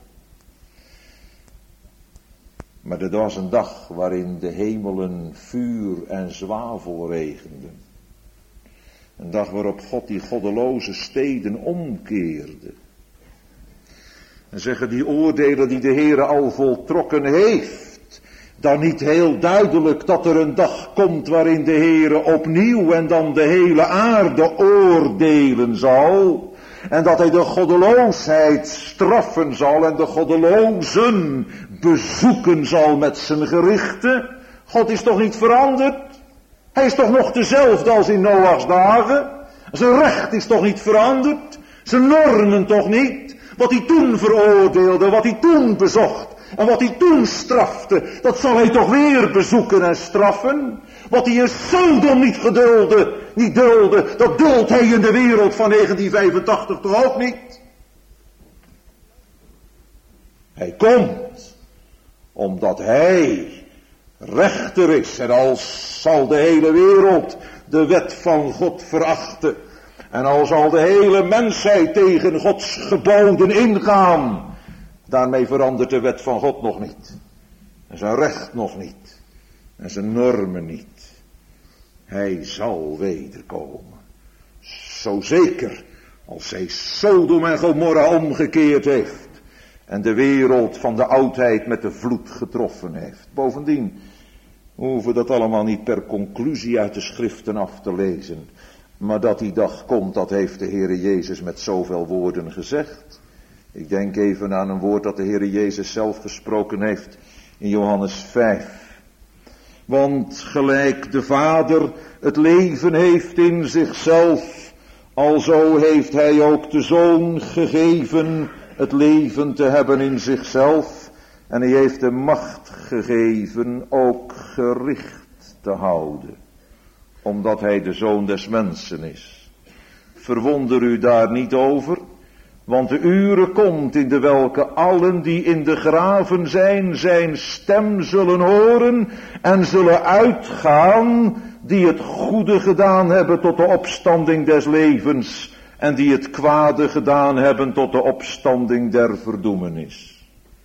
Maar er was een dag waarin de hemelen vuur en zwavel regenden. Een dag waarop God die goddeloze steden omkeerde. En zeggen die oordelen die de Heere al voltrokken heeft, dan niet heel duidelijk dat er een dag komt waarin de Heere opnieuw en dan de hele aarde oordelen zal. En dat hij de goddeloosheid straffen zal en de goddelozen bezoeken zal met zijn gerichten. God is toch niet veranderd? Hij is toch nog dezelfde als in Noachs dagen? Zijn recht is toch niet veranderd? Zijn normen toch niet? Wat hij toen veroordeelde, wat hij toen bezocht en wat hij toen strafte, dat zal hij toch weer bezoeken en straffen? Wat hij in Sodom niet dulde, dat duldt hij in de wereld van 1985 toch ook niet? Hij komt omdat hij rechter is. En al zal de hele wereld de wet van God verachten. En al zal de hele mensheid tegen Gods geboden ingaan. Daarmee verandert de wet van God nog niet. En zijn recht nog niet. En zijn normen niet. Hij zal wederkomen. Zo zeker als hij Sodom en Gomorra omgekeerd heeft. En de wereld van de oudheid met de vloed getroffen heeft. Bovendien hoeven we dat allemaal niet per conclusie uit de schriften af te lezen. Maar dat die dag komt, dat heeft de Heere Jezus met zoveel woorden gezegd. Ik denk even aan een woord dat de Heere Jezus zelf gesproken heeft in Johannes 5. Want gelijk de Vader het leven heeft in zichzelf, alzo heeft hij ook de Zoon gegeven het leven te hebben in zichzelf. En hij heeft de macht gegeven ook gericht te houden. Omdat hij de Zoon des mensen is. Verwonder u daar niet over. Want de uren komt in de welke allen die in de graven zijn stem zullen horen. En zullen uitgaan die het goede gedaan hebben tot de opstanding des levens. En die het kwade gedaan hebben tot de opstanding der verdoemenis.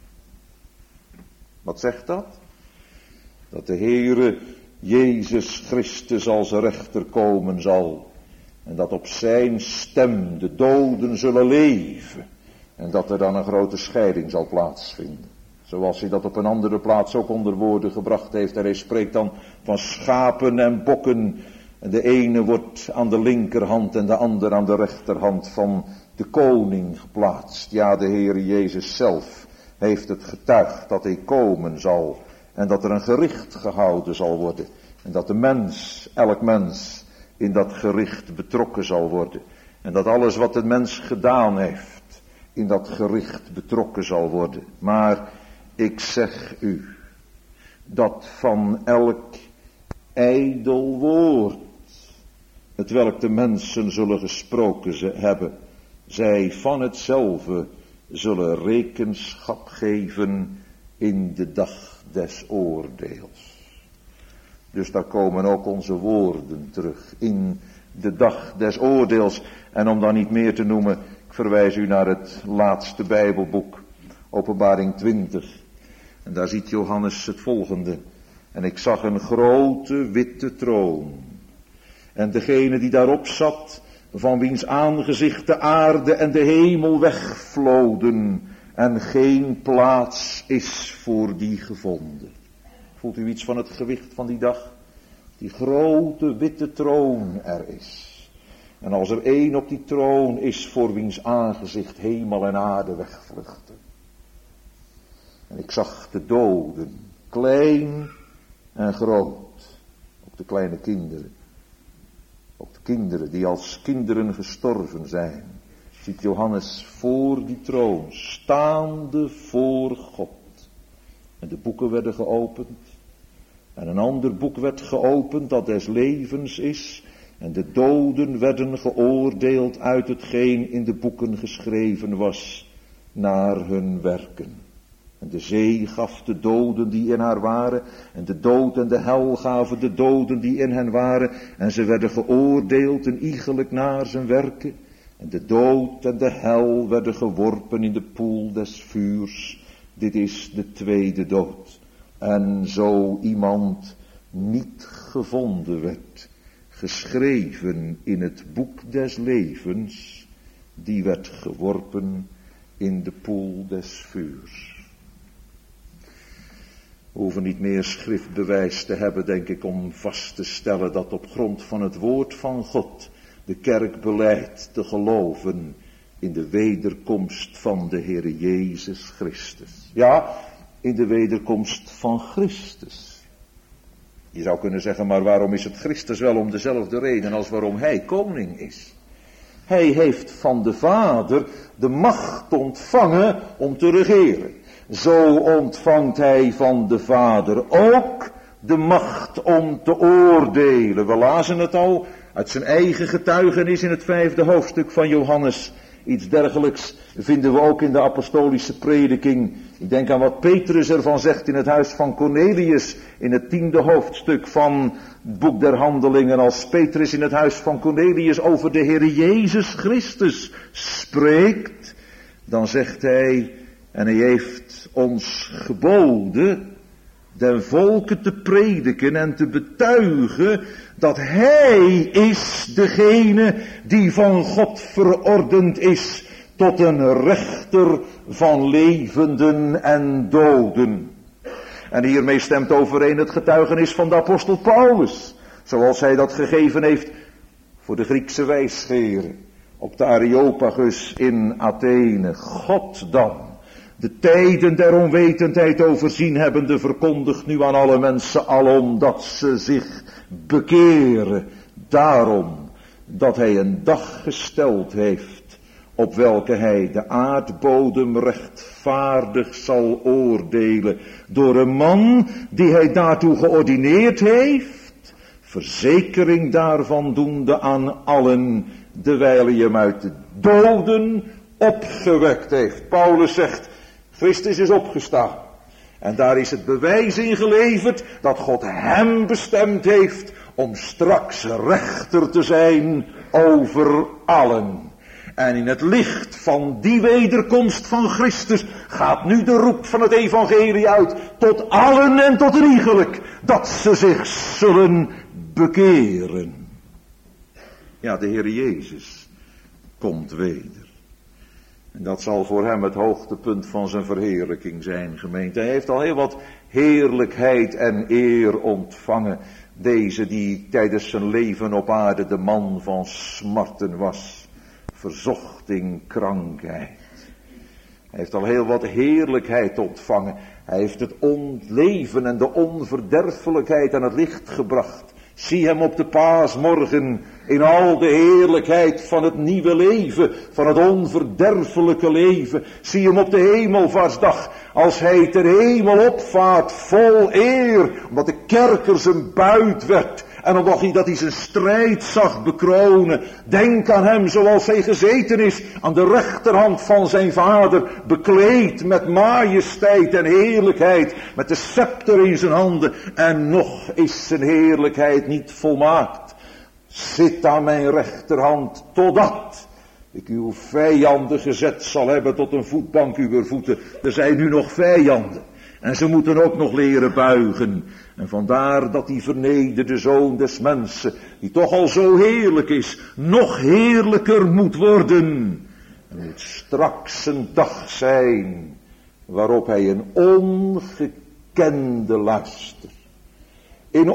Wat zegt dat? Dat de Heere Jezus Christus als rechter komen zal. En dat op zijn stem de doden zullen leven. En dat er dan een grote scheiding zal plaatsvinden. Zoals hij dat op een andere plaats ook onder woorden gebracht heeft. En hij spreekt dan van schapen en bokken. En de ene wordt aan de linkerhand en de ander aan de rechterhand van de koning geplaatst. Ja, de Heere Jezus zelf heeft het getuigd dat hij komen zal. En dat er een gericht gehouden zal worden. En dat de mens, elk mens, in dat gericht betrokken zal worden. En dat alles wat de mens gedaan heeft, in dat gericht betrokken zal worden. Maar ik zeg u, dat van elk ijdel woord, hetwelk de mensen zullen gesproken hebben, zij van hetzelfde zullen rekenschap geven in de dag des oordeels. Dus daar komen ook onze woorden terug, in de dag des oordeels. En om dan niet meer te noemen, ik verwijs u naar het laatste Bijbelboek, Openbaring 20. En daar ziet Johannes het volgende. En ik zag een grote witte troon. En degene die daarop zat, van wiens aangezicht de aarde en de hemel wegvloden. En geen plaats is voor die gevonden. Voelt u iets van het gewicht van die dag? Die grote witte troon er is. En als er één op die troon is voor wiens aangezicht hemel en aarde wegvluchten. En ik zag de doden, klein en groot. Ook de kleine kinderen. Ook de kinderen die als kinderen gestorven zijn. Ziet Johannes voor die troon, staande voor God. En de boeken werden geopend. En een ander boek werd geopend dat des levens is. En de doden werden geoordeeld uit hetgeen in de boeken geschreven was, naar hun werken. En de zee gaf de doden die in haar waren. En de dood en de hel gaven de doden die in hen waren. En ze werden geoordeeld en iegelijk naar zijn werken. En de dood en de hel werden geworpen in de poel des vuurs. Dit is de tweede dood. En zo iemand niet gevonden werd, geschreven in het boek des levens, die werd geworpen in de poel des vuurs. We hoeven niet meer schriftbewijs te hebben, denk ik, om vast te stellen dat op grond van het woord van God de kerk beleidt te geloven in de wederkomst van de Heere Jezus Christus. Ja, in de wederkomst van Christus. Je zou kunnen zeggen, maar waarom is het Christus? Wel om dezelfde reden als waarom hij koning is. Hij heeft van de Vader de macht ontvangen om te regeren. Zo ontvangt hij van de Vader ook de macht om te oordelen. We lazen het al uit zijn eigen getuigenis in het 5e hoofdstuk van Johannes. Iets dergelijks vinden we ook in de apostolische prediking Ik denk aan wat Petrus ervan zegt in het huis van Cornelius, in het 10e hoofdstuk van het boek der Handelingen. Als Petrus in het huis van Cornelius over de Heer Jezus Christus spreekt, dan zegt hij, en hij heeft ons geboden den volken te prediken en te betuigen dat hij is degene die van God verordend is tot een rechter van levenden en doden. En hiermee stemt overeen het getuigenis van de apostel Paulus, zoals hij dat gegeven heeft voor de Griekse wijsgeren op de Areopagus in Athene. God dan, de tijden der onwetendheid overzien hebbende, verkondigt nu aan alle mensen alom dat ze zich bekeren. Daarom dat hij een dag gesteld heeft, op welke hij de aardbodem rechtvaardig zal oordelen, door een man die hij daartoe geordineerd heeft, verzekering daarvan doende aan allen, dewijl hij hem uit de doden opgewekt heeft. Paulus zegt, Christus is opgestaan. En daar is het bewijs in geleverd dat God hem bestemd heeft om straks rechter te zijn over allen. En in het licht van die wederkomst van Christus gaat nu de roep van het evangelie uit tot allen en tot een iegelijk, dat ze zich zullen bekeren. Ja, de Heer Jezus komt weder. En dat zal voor hem het hoogtepunt van zijn verheerlijking zijn, gemeente. Hij heeft al heel wat heerlijkheid en eer ontvangen. Deze die tijdens zijn leven op aarde de man van smarten was. Verzochting, krankheid. Hij heeft al heel wat heerlijkheid ontvangen. Hij heeft het ontleven en de onverderfelijkheid aan het licht gebracht. Zie hem op de paasmorgen in al de heerlijkheid van het nieuwe leven, van het onverderfelijke leven. Zie hem op de hemelvaartsdag, als hij ter hemel opvaart, vol eer, omdat de kerker zijn buit werd. En omdat hij zijn strijd zag bekronen. Denk aan hem zoals hij gezeten is aan de rechterhand van zijn vader. Bekleed met majesteit en heerlijkheid. Met de scepter in zijn handen. En nog is zijn heerlijkheid niet volmaakt. Zit aan mijn rechterhand totdat ik uw vijanden gezet zal hebben tot een voetbank uw voeten. Er zijn nu nog vijanden. En ze moeten ook nog leren buigen. En vandaar dat die vernederde zoon des mensen, die toch al zo heerlijk is, nog heerlijker moet worden. Er moet straks een dag zijn waarop hij een ongekende luister, in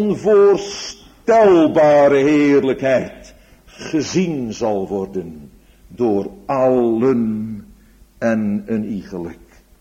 onvoorstelbare heerlijkheid gezien zal worden door allen en een iegelijk.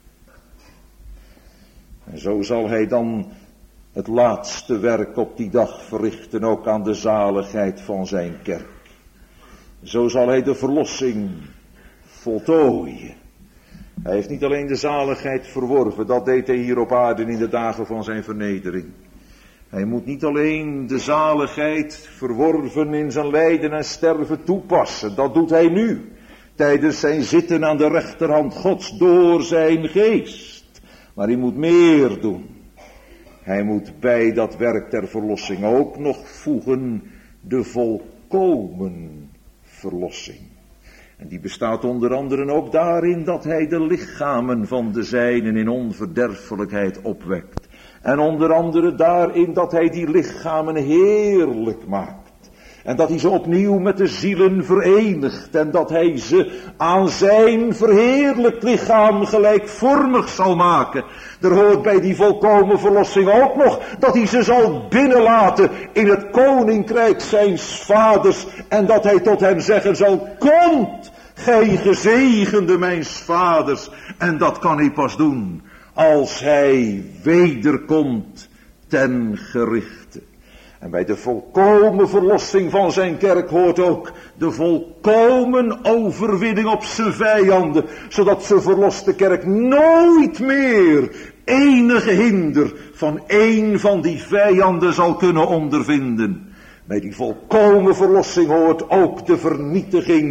En zo zal hij dan het laatste werk op die dag verrichten, ook aan de zaligheid van zijn kerk. Zo zal hij de verlossing voltooien. Hij heeft niet alleen de zaligheid verworven, dat deed hij hier op aarde in de dagen van zijn vernedering. Hij moet niet alleen de zaligheid verworven in zijn lijden en sterven toepassen, dat doet hij nu, tijdens zijn zitten aan de rechterhand Gods door zijn geest. Maar hij moet meer doen. Hij moet bij dat werk ter verlossing ook nog voegen de volkomen verlossing. En die bestaat onder andere ook daarin dat hij de lichamen van de zijnen in onverderfelijkheid opwekt. En onder andere daarin dat hij die lichamen heerlijk maakt. En dat hij ze opnieuw met de zielen verenigt. En dat hij ze aan zijn verheerlijkt lichaam gelijkvormig zal maken. Er hoort bij die volkomen verlossing ook nog dat hij ze zal binnenlaten in het koninkrijk zijns vaders. En dat hij tot hem zeggen zal, komt, gij gezegende mijns vaders. En dat kan hij pas doen als hij wederkomt ten gerichte. En bij de volkomen verlossing van zijn kerk hoort ook de volkomen overwinning op zijn vijanden. Zodat zijn verloste kerk nooit meer enige hinder van één van die vijanden zal kunnen ondervinden. Bij die volkomen verlossing hoort ook de vernietiging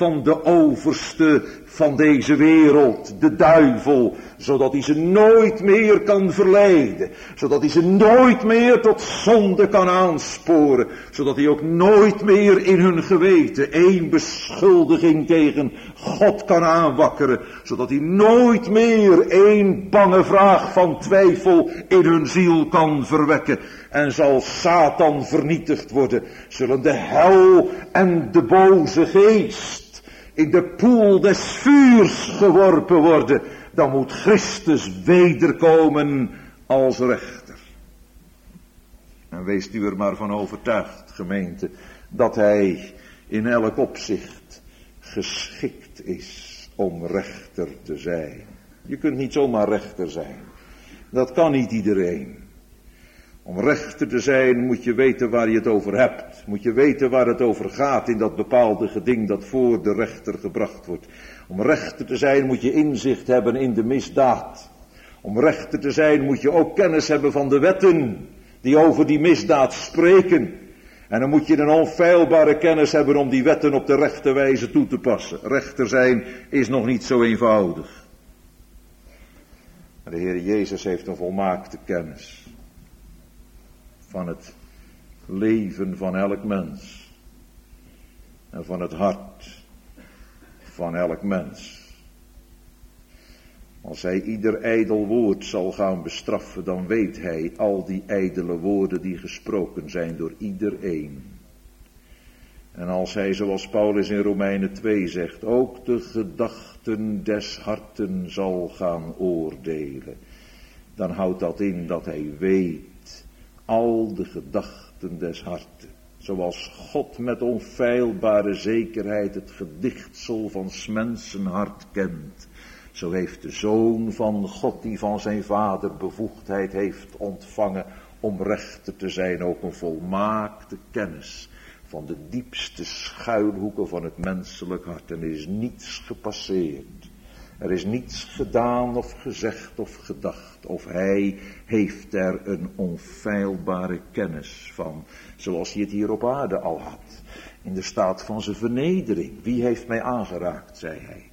van de overste van deze wereld, de duivel, zodat hij ze nooit meer kan verleiden, zodat hij ze nooit meer tot zonde kan aansporen, zodat hij ook nooit meer in hun geweten één beschuldiging tegen God kan aanwakkeren, zodat hij nooit meer één bange vraag van twijfel in hun ziel kan verwekken. En zal Satan vernietigd worden, zullen de hel en de boze geest in de poel des vuurs geworpen worden. Dan moet Christus wederkomen als rechter. En wees u er maar van overtuigd, gemeente, dat hij in elk opzicht geschikt is om rechter te zijn. Je kunt niet zomaar rechter zijn. Dat kan niet iedereen. Om rechter te zijn moet je weten waar je het over hebt. Moet je weten waar het over gaat in dat bepaalde geding dat voor de rechter gebracht wordt. Om rechter te zijn moet je inzicht hebben in de misdaad. Om rechter te zijn moet je ook kennis hebben van de wetten die over die misdaad spreken. En dan moet je een onfeilbare kennis hebben om die wetten op de rechte wijze toe te passen. Rechter zijn is nog niet zo eenvoudig. Maar de Heer Jezus heeft een volmaakte kennis van het leven van elk mens en van het hart van elk mens. Als hij ieder ijdel woord zal gaan bestraffen, dan weet hij al die ijdele woorden die gesproken zijn door iedereen. En als hij, zoals Paulus in Romeinen 2 zegt, ook de gedachten des harten zal gaan oordelen, dan houdt dat in dat hij weet al de gedachten des harten. Zoals God met onfeilbare zekerheid het gedichtsel van 's mensen hart kent, zo heeft de Zoon van God, die van zijn Vader bevoegdheid heeft ontvangen om rechter te zijn, ook een volmaakte kennis van de diepste schuilhoeken van het menselijk hart. En er is niets gepasseerd. Er is niets gedaan of gezegd of gedacht, of hij heeft er een onfeilbare kennis van, zoals hij het hier op aarde al had, in de staat van zijn vernedering. Wie heeft mij aangeraakt, zei hij.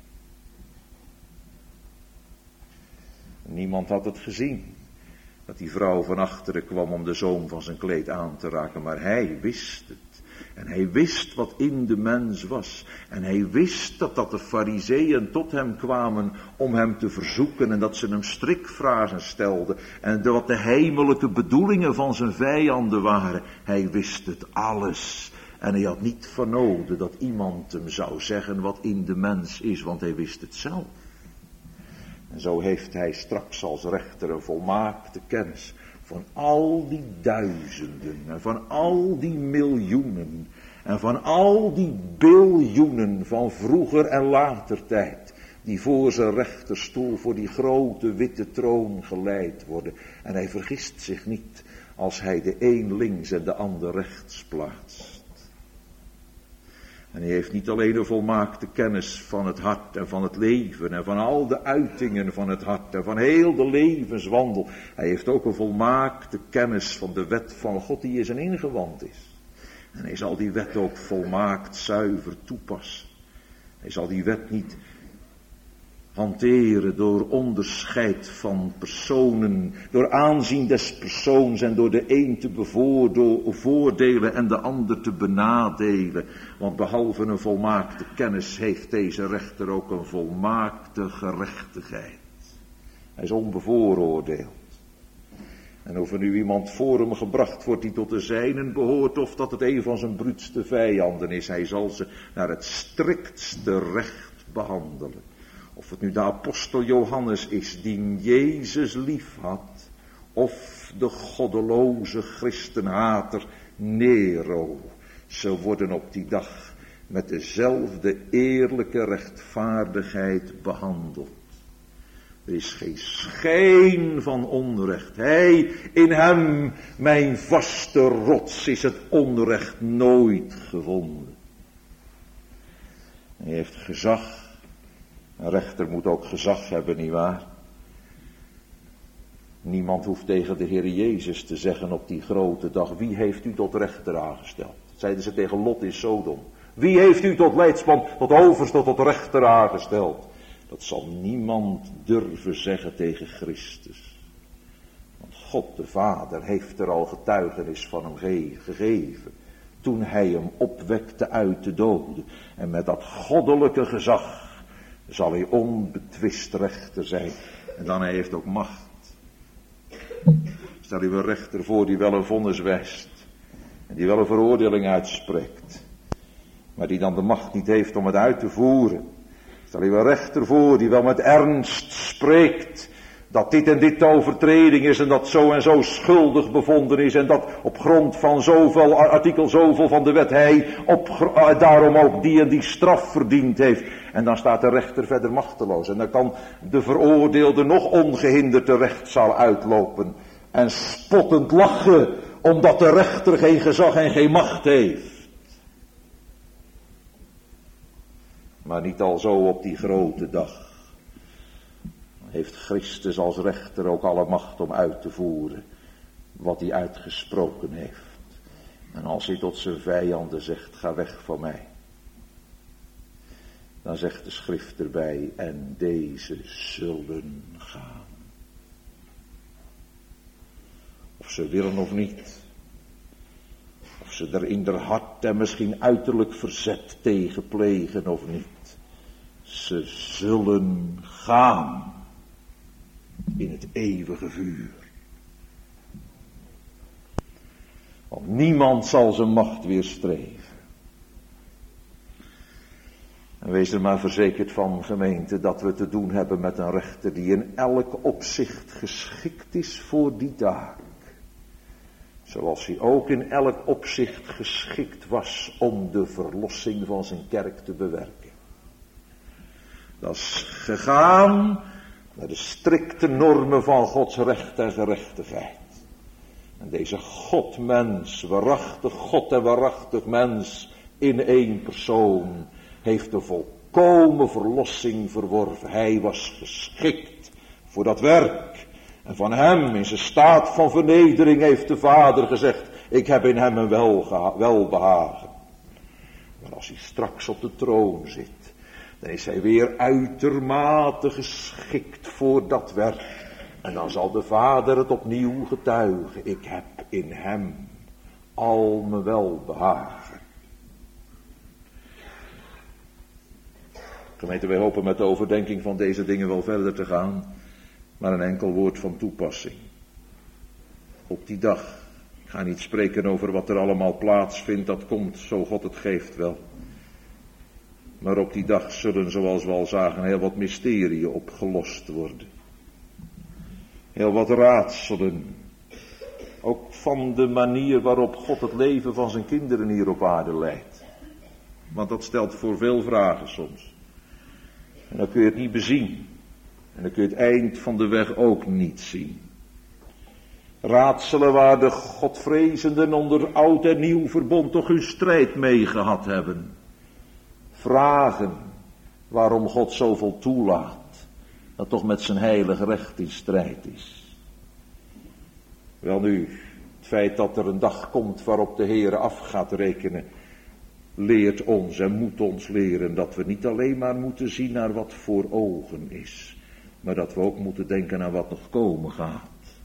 Niemand had het gezien, dat die vrouw van achteren kwam om de zoom van zijn kleed aan te raken, maar hij wist het. En hij wist wat in de mens was. En hij wist dat de farizeeën tot hem kwamen om hem te verzoeken. En dat ze hem strikvragen stelden. En wat de heimelijke bedoelingen van zijn vijanden waren. Hij wist het alles. En hij had niet vernomen dat iemand hem zou zeggen wat in de mens is. Want hij wist het zelf. En zo heeft hij straks als rechter een volmaakte kennis van al die duizenden en van al die miljoenen en van al die biljoenen van vroeger en later tijd die voor zijn rechterstoel, voor die grote witte troon geleid worden. En hij vergist zich niet als hij de een links en de ander rechts plaatst. En hij heeft niet alleen een volmaakte kennis van het hart en van het leven en van al de uitingen van het hart en van heel de levenswandel. Hij heeft ook een volmaakte kennis van de wet van God die in zijn ingewand is. En hij zal die wet ook volmaakt zuiver toepassen. Hij zal die wet niet hanteren door onderscheid van personen, door aanzien des persoons en door de een te bevoordelen en de ander te benadelen. Want behalve een volmaakte kennis heeft deze rechter ook een volmaakte gerechtigheid. Hij is onbevooroordeeld. En of er nu iemand voor hem gebracht wordt die tot de zijnen behoort, of dat het een van zijn bruutste vijanden is, hij zal ze naar het striktste recht behandelen. Of het nu de apostel Johannes is die Jezus lief had, of de goddeloze christenhater Nero. Ze worden op die dag met dezelfde eerlijke rechtvaardigheid behandeld. Er is geen schijn van onrecht. Hij, in hem, mijn vaste rots, is het onrecht nooit gevonden. Hij heeft gezag. Een rechter moet ook gezag hebben, nietwaar? Niemand hoeft tegen de Heer Jezus te zeggen op die grote dag: wie heeft u tot rechter aangesteld? Zeiden ze tegen Lot in Sodom. Wie heeft u tot leidsman, tot overste, tot rechter aangesteld? Dat zal niemand durven zeggen tegen Christus. Want God de Vader heeft er al getuigenis van hem gegeven. Toen hij hem opwekte uit de doden. En met dat goddelijke gezag zal hij onbetwist rechter zijn. En dan hij heeft ook macht. Stel u een rechter voor die wel een vonnis wijst. En die wel een veroordeling uitspreekt. Maar die dan de macht niet heeft om het uit te voeren. Stel u een rechter voor die wel met ernst spreekt. Dat dit en dit de overtreding is en dat zo en zo schuldig bevonden is. En dat op grond van zoveel, artikel zoveel van de wet hij daarom ook die en die straf verdiend heeft. En dan staat de rechter verder machteloos. En dan kan de veroordeelde nog ongehinderd de rechtszaal uitlopen. En spottend lachen omdat de rechter geen gezag en geen macht heeft. Maar niet al zo op die grote dag. Heeft Christus als rechter ook alle macht om uit te voeren wat hij uitgesproken heeft. En als hij tot zijn vijanden zegt, ga weg van mij. Dan zegt de schrift erbij, en deze zullen gaan. Of ze willen of niet. Of ze er in haar hart en misschien uiterlijk verzet tegen plegen of niet. Ze zullen gaan. In het eeuwige vuur. Want niemand zal zijn macht weerstreven. En wees er maar verzekerd van, gemeente, dat we te doen hebben met een rechter die in elk opzicht geschikt is voor die taak. Zoals hij ook in elk opzicht geschikt was om de verlossing van zijn kerk te bewerken. Dat is gegaan naar de strikte normen van Gods recht en gerechtigheid. En deze Godmens, waarachtig God en waarachtig mens in één persoon, heeft de volkomen verlossing verworven. Hij was geschikt voor dat werk. En van hem in zijn staat van vernedering heeft de Vader gezegd, ik heb in hem een welbehagen. Maar als hij straks op de troon zit, dan is hij weer uitermate geschikt voor dat werk. En dan zal de Vader het opnieuw getuigen. Ik heb in hem al mijn welbehagen. Gemeente, wij hopen met de overdenking van deze dingen wel verder te gaan. Maar een enkel woord van toepassing. Op die dag, ik ga niet spreken over wat er allemaal plaatsvindt. Dat komt, zo God het geeft, wel. Maar op die dag zullen, zoals we al zagen, heel wat mysterieën opgelost worden. Heel wat raadselen. Ook van de manier waarop God het leven van zijn kinderen hier op aarde leidt. Want dat stelt voor veel vragen soms. En dan kun je het niet bezien. En dan kun je het eind van de weg ook niet zien. Raadselen waar de Godvrezenden onder oud en nieuw verbond toch hun strijd mee gehad hebben. Vragen waarom God zoveel toelaat, dat toch met zijn heilig recht in strijd is. Welnu, het feit dat er een dag komt waarop de Heere af gaat rekenen, leert ons en moet ons leren dat we niet alleen maar moeten zien naar wat voor ogen is, maar dat we ook moeten denken aan wat nog komen gaat.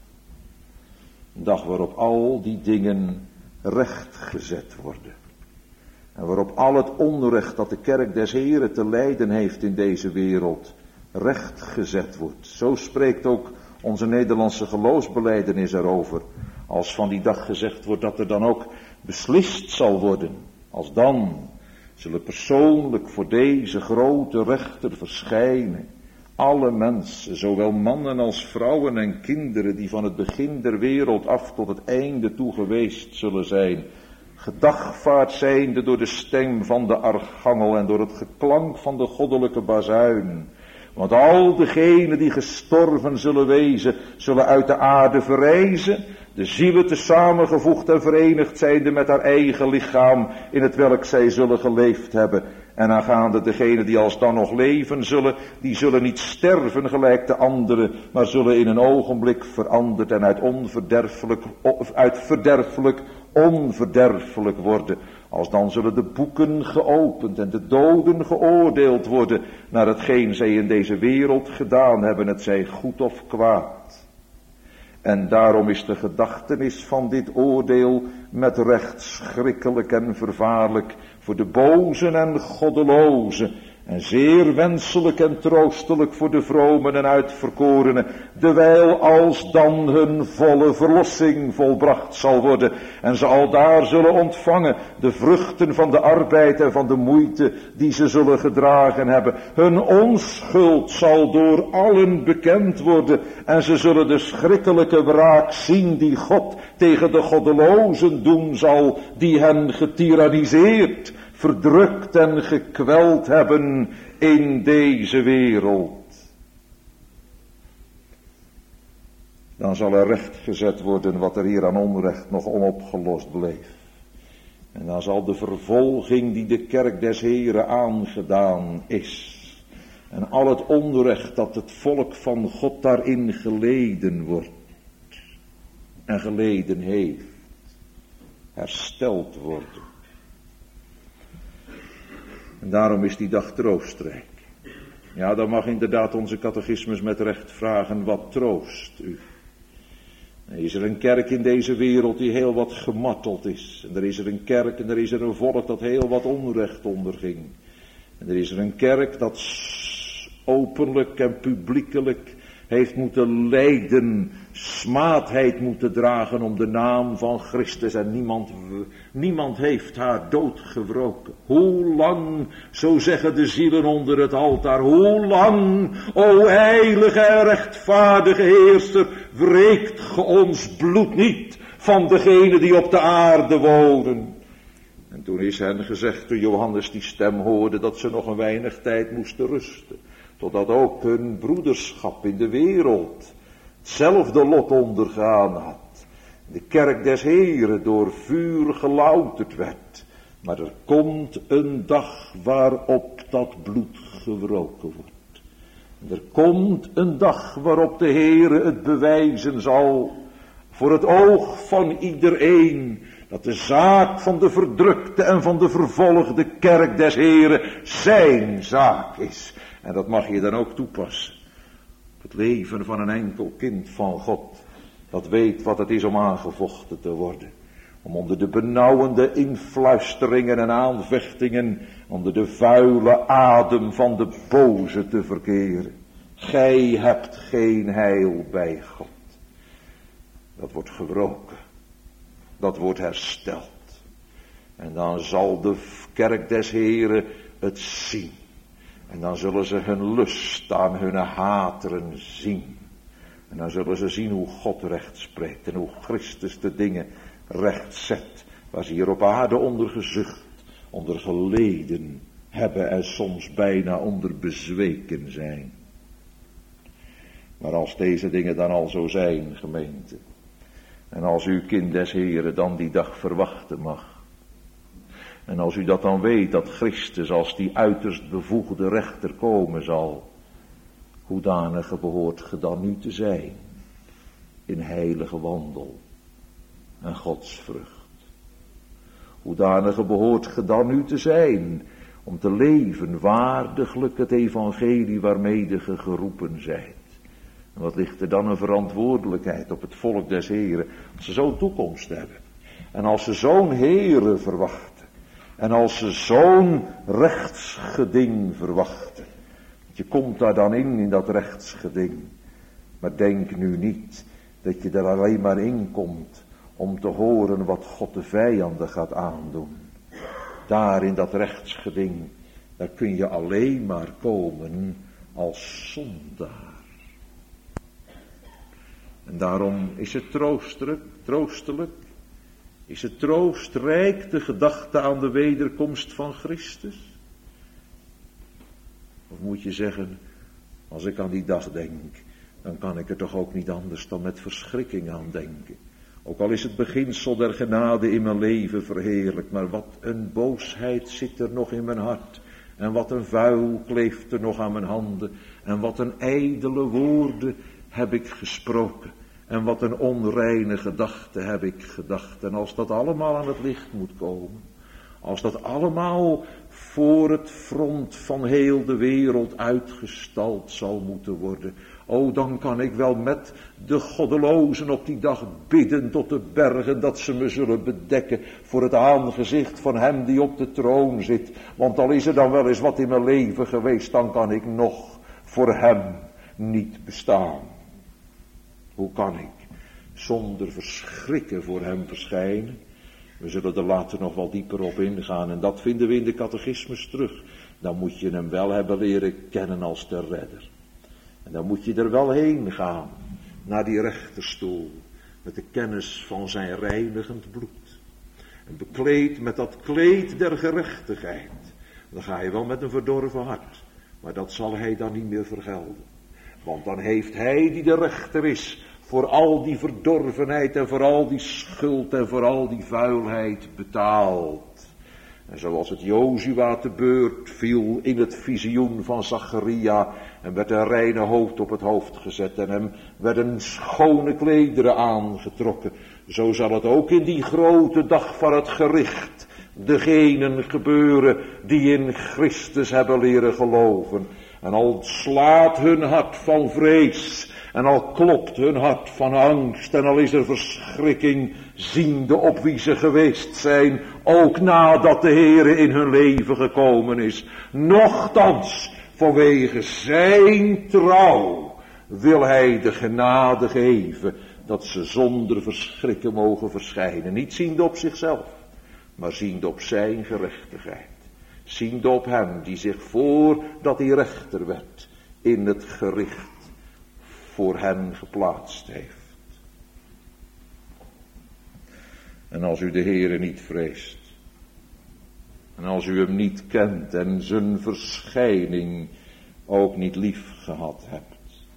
Een dag waarop al die dingen rechtgezet worden. En waarop al het onrecht dat de kerk des Heren te lijden heeft in deze wereld rechtgezet wordt. Zo spreekt ook onze Nederlandse geloofsbelijdenis erover. Als van die dag gezegd wordt dat er dan ook beslist zal worden. Als dan zullen persoonlijk voor deze grote rechter verschijnen alle mensen, zowel mannen als vrouwen en kinderen die van het begin der wereld af tot het einde toe geweest zullen zijn. Gedagvaard zijnde door de stem van de archangel en door het geklank van de goddelijke bazuin. Want al degenen die gestorven zullen wezen, zullen uit de aarde verrijzen, de zielen te samengevoegd en verenigd zijnde met haar eigen lichaam, in het welk zij zullen geleefd hebben. En aangaande degenen die als dan nog leven zullen, die zullen niet sterven gelijk de anderen, maar zullen in een ogenblik veranderd en uit verderfelijk onverderfelijk worden. Alsdan zullen de boeken geopend en de doden geoordeeld worden naar hetgeen zij in deze wereld gedaan hebben, het zij goed of kwaad. En daarom is de gedachtenis van dit oordeel met recht schrikkelijk en vervaarlijk voor de bozen en goddelozen, en zeer wenselijk en troostelijk voor de vromen en uitverkorenen, dewijl alsdan hun volle verlossing volbracht zal worden, en ze aldaar zullen ontvangen de vruchten van de arbeid en van de moeite die ze zullen gedragen hebben. Hun onschuld zal door allen bekend worden, en ze zullen de schrikkelijke wraak zien die God tegen de goddelozen doen zal, die hen getyranniseerd, verdrukt en gekweld hebben in deze wereld. Dan zal er rechtgezet worden wat er hier aan onrecht nog onopgelost bleef. En dan zal de vervolging die de kerk des Heren aangedaan is, en al het onrecht dat het volk van God daarin geleden wordt en geleden heeft, hersteld worden. En daarom is die dag troostrijk. Ja, dan mag inderdaad onze catechismus met recht vragen, wat troost u? Is er een kerk in deze wereld die heel wat gemarteld is? En er is er een kerk en er is er een volk dat heel wat onrecht onderging. En er is er een kerk dat openlijk en publiekelijk heeft moeten lijden, smaadheid moeten dragen om de naam van Christus, en niemand heeft haar doodgewroken. Hoe lang, zo zeggen de zielen onder het altaar, hoe lang, o heilige en rechtvaardige Heerser, wreekt ge ons bloed niet van degenen die op de aarde wonen? En toen is hen gezegd, toen Johannes die stem hoorde, dat ze nog een weinig tijd moesten rusten, totdat ook hun broederschap in de wereld hetzelfde lot ondergaan had. De kerk des Heren door vuur gelouterd werd. Maar er komt een dag waarop dat bloed gewroken wordt. Er komt een dag waarop de Heere het bewijzen zal voor het oog van iedereen, dat de zaak van de verdrukte en van de vervolgde kerk des Heren zijn zaak is. En dat mag je dan ook toepassen op het leven van een enkel kind van God, dat weet wat het is om aangevochten te worden. Om onder de benauwende influisteringen en aanvechtingen, onder de vuile adem van de boze te verkeren. Gij hebt geen heil bij God. Dat wordt gewroken. Dat wordt hersteld. En dan zal de kerk des Heren het zien. En dan zullen ze hun lust aan hun hateren zien. En dan zullen ze zien hoe God recht spreekt. En hoe Christus de dingen recht zet. Waar ze hier op aarde onder gezucht, onder geleden hebben en soms bijna onder bezweken zijn. Maar als deze dingen dan al zo zijn, gemeente. En als uw kind des Heren dan die dag verwachten mag. En als u dat dan weet, dat Christus als die uiterst bevoegde rechter komen zal. Hoedanige behoort ge dan nu te zijn. In heilige wandel en godsvrucht. Hoedanige behoort ge dan nu te zijn. Om te leven waardiglijk het evangelie waarmede ge geroepen zijt. En wat ligt er dan een verantwoordelijkheid op het volk des Heren. Als ze zo'n toekomst hebben. En als ze zo'n Heren verwachten. En als ze zo'n rechtsgeding verwachten. Je komt daar dan in dat rechtsgeding. Maar denk nu niet dat je er alleen maar in komt om te horen wat God de vijanden gaat aandoen. Daar in dat rechtsgeding, daar kun je alleen maar komen als zondaar. En daarom is het troostelijk, is het troostrijk de gedachte aan de wederkomst van Christus? Of moet je zeggen, als ik aan die dag denk, dan kan ik er toch ook niet anders dan met verschrikking aan denken. Ook al is het beginsel der genade in mijn leven verheerlijk, maar wat een boosheid zit er nog in mijn hart. En wat een vuil kleeft er nog aan mijn handen. En wat een ijdele woorden heb ik gesproken. En wat een onreine gedachte heb ik gedacht. En als dat allemaal aan het licht moet komen. als dat allemaal voor het front van heel de wereld uitgestald zal moeten worden. O, dan kan ik wel met de goddelozen op die dag bidden tot de bergen dat ze me zullen bedekken voor het aangezicht van hem die op de troon zit. Want al is er dan wel eens wat in mijn leven geweest, dan kan ik nog voor hem niet bestaan. Hoe kan ik zonder verschrikken voor hem verschijnen? We zullen er later nog wel dieper op ingaan en dat vinden we in de catechismus terug. Dan moet je hem wel hebben leren kennen als de redder. En dan moet je er wel heen gaan, naar die rechterstoel, met de kennis van zijn reinigend bloed. En bekleed met dat kleed der gerechtigheid. Dan ga je wel met een verdorven hart, maar dat zal hij dan niet meer vergelden. Want dan heeft hij die de rechter is, voor al die verdorvenheid en voor al die schuld en voor al die vuilheid betaald. En zoals het Jozua te beurt viel in het visioen van Zacharia en werd een reine hoofd op het hoofd gezet en hem werden schone klederen aangetrokken. Zo zal het ook in die grote dag van het gericht degenen gebeuren die in Christus hebben leren geloven. En al slaat hun hart van vrees en al klopt hun hart van angst en al is er verschrikking ziende op wie ze geweest zijn, ook nadat de Heere in hun leven gekomen is. Nochtans, vanwege zijn trouw wil hij de genade geven dat ze zonder verschrikken mogen verschijnen. Niet ziende op zichzelf, maar ziende op zijn gerechtigheid. Ziende op hem die zich voordat hij rechter werd in het gericht voor hen geplaatst heeft. En als u de Heere niet vreest, en als u hem niet kent en zijn verschijning ook niet lief gehad hebt,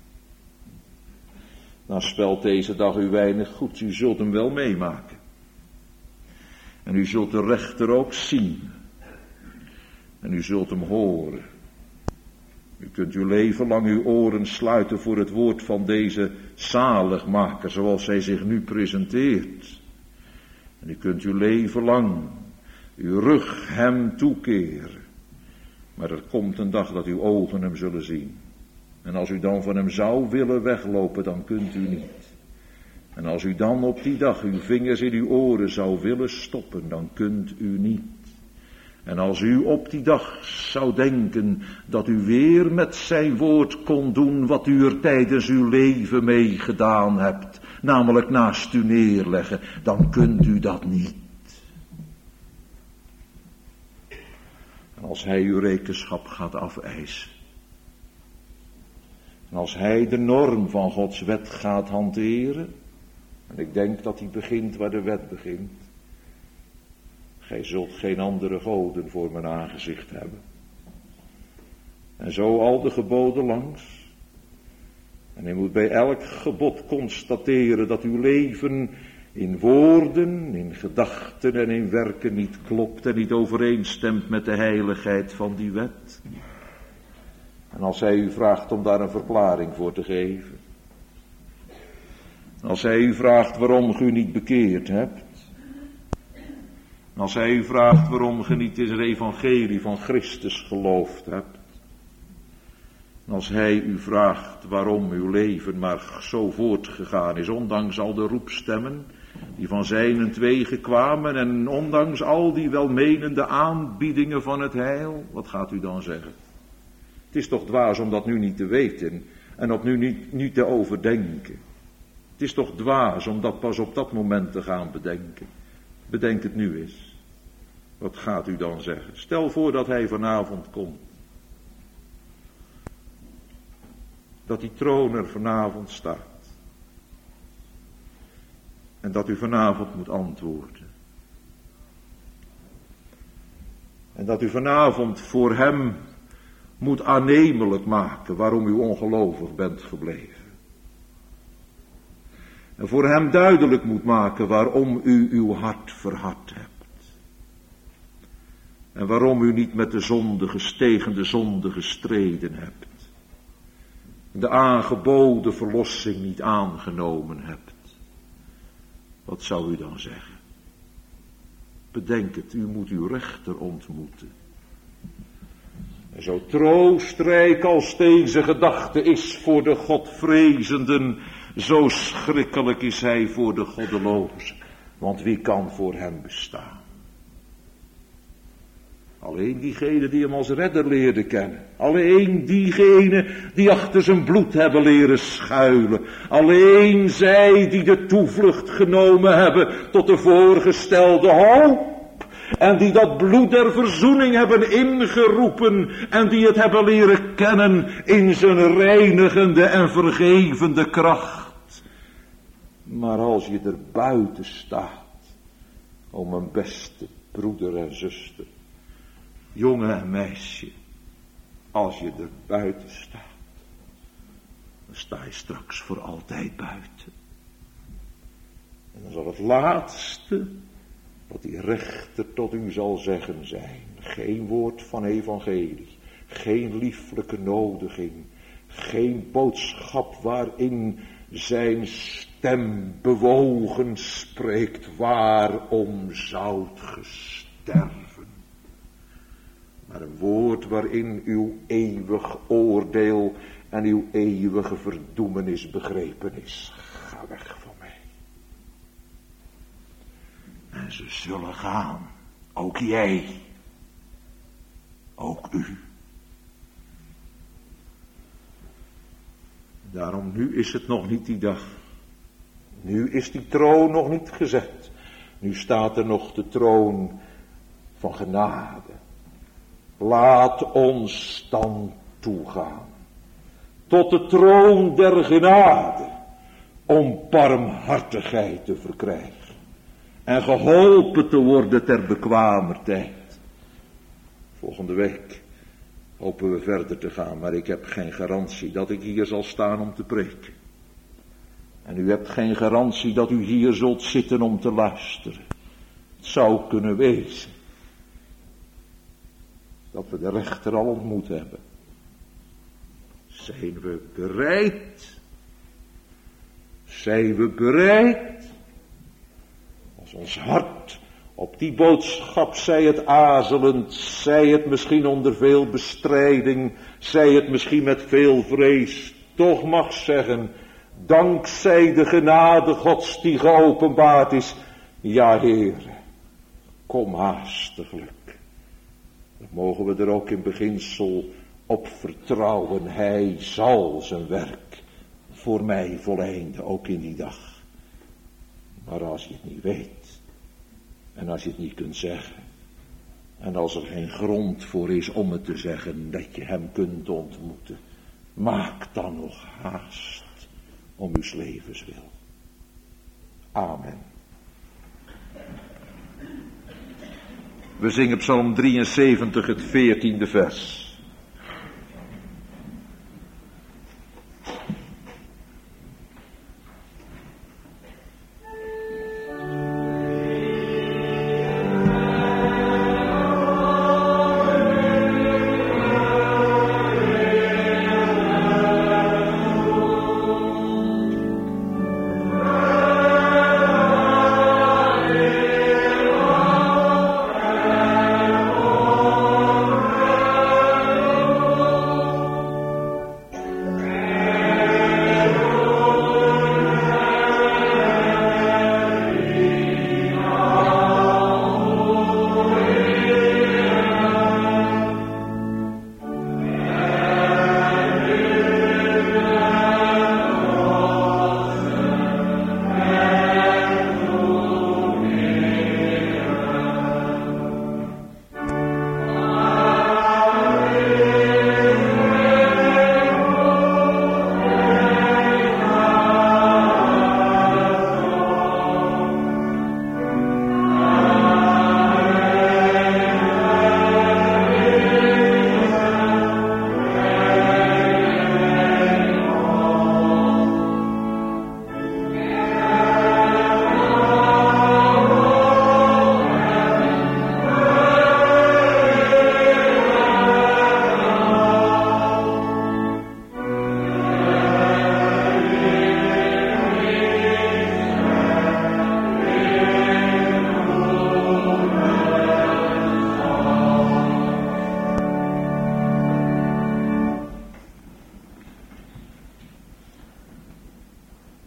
dan spelt deze dag u weinig goed. U zult hem wel meemaken. En u zult de rechter ook zien. En u zult hem horen. U kunt uw leven lang uw oren sluiten voor het woord van deze zaligmaker zoals hij zich nu presenteert. En u kunt uw leven lang uw rug hem toekeren. Maar er komt een dag dat uw ogen hem zullen zien. En als u dan van hem zou willen weglopen, dan kunt u niet. En als u dan op die dag uw vingers in uw oren zou willen stoppen, dan kunt u niet. En als u op die dag zou denken dat u weer met zijn woord kon doen wat u er tijdens uw leven mee gedaan hebt, namelijk naast u neerleggen, dan kunt u dat niet. En als hij uw rekenschap gaat afeisen, en als hij de norm van Gods wet gaat hanteren, en ik denk dat hij begint waar de wet begint, gij zult geen andere goden voor mijn aangezicht hebben. En zo al de geboden langs. En u moet bij elk gebod constateren dat uw leven in woorden, in gedachten en in werken niet klopt en niet overeenstemt met de heiligheid van die wet. En als hij u vraagt om daar een verklaring voor te geven. Als hij u vraagt waarom u niet bekeerd hebt. Als hij u vraagt waarom ge niet in het evangelie van Christus geloofd hebt. Als hij u vraagt waarom uw leven maar zo voortgegaan is, ondanks al de roepstemmen die van zijnentwege kwamen en ondanks al die welmenende aanbiedingen van het heil, wat gaat u dan zeggen? Het is toch dwaas om dat nu niet te weten en op nu niet te overdenken. Het is toch dwaas om dat pas op dat moment te gaan bedenken. Bedenk het nu eens. Wat gaat u dan zeggen? Stel voor dat hij vanavond komt. Dat die troon er vanavond staat. En dat u vanavond moet antwoorden. En dat u vanavond voor hem moet aannemelijk maken waarom u ongelovig bent gebleven. En voor hem duidelijk moet maken waarom u uw hart verhard hebt. En waarom u niet met de zondige, tegen de zonde gestreden hebt. De aangeboden verlossing niet aangenomen hebt. Wat zou u dan zeggen? Bedenk het, u moet uw rechter ontmoeten. En zo troostrijk als deze gedachte is voor de Godvrezenden, zo schrikkelijk is hij voor de goddelozen. Want wie kan voor hem bestaan? Alleen diegenen die hem als redder leerden kennen. Alleen diegenen die achter zijn bloed hebben leren schuilen. Alleen zij die de toevlucht genomen hebben tot de voorgestelde hoop. En die dat bloed der verzoening hebben ingeroepen. En die het hebben leren kennen in zijn reinigende en vergevende kracht. Maar als je er buiten staat, o mijn beste broeder en zuster, jongen en meisje, als je er buiten staat, dan sta je straks voor altijd buiten. En dan zal het laatste wat die rechter tot u zal zeggen zijn, geen woord van evangelie, geen lieflijke nodiging, geen boodschap waarin zijn stem bewogen spreekt, waarom zoudt ge sterven? Maar een woord waarin uw eeuwig oordeel en uw eeuwige verdoemenis begrepen is. Ga weg van mij. En ze zullen gaan. Ook jij. Ook u. Daarom nu is het nog niet die dag. Nu is die troon nog niet gezet. Nu staat er nog de troon van genade. Laat ons dan toegaan tot de troon der genade, om barmhartigheid te verkrijgen en geholpen te worden ter bekwamer tijd. Volgende week hopen we verder te gaan, maar ik heb geen garantie dat ik hier zal staan om te preken. En u hebt geen garantie dat u hier zult zitten om te luisteren. Het zou kunnen wezen dat we de rechter al ontmoet hebben. Zijn we bereid? Zijn we bereid? Als ons hart op die boodschap, zij het azelend, zij het misschien onder veel bestrijding, zij het misschien met veel vrees, toch mag zeggen, dankzij de genade Gods die geopenbaard is, ja Heere, kom haastiglijk. Dan mogen we er ook in beginsel op vertrouwen. Hij zal zijn werk voor mij voleinden, ook in die dag. Maar als je het niet weet, en als je het niet kunt zeggen, en als er geen grond voor is om het te zeggen, dat je hem kunt ontmoeten, maak dan nog haast om uw levens wil. Amen. We zingen Psalm 73, het 14e vers.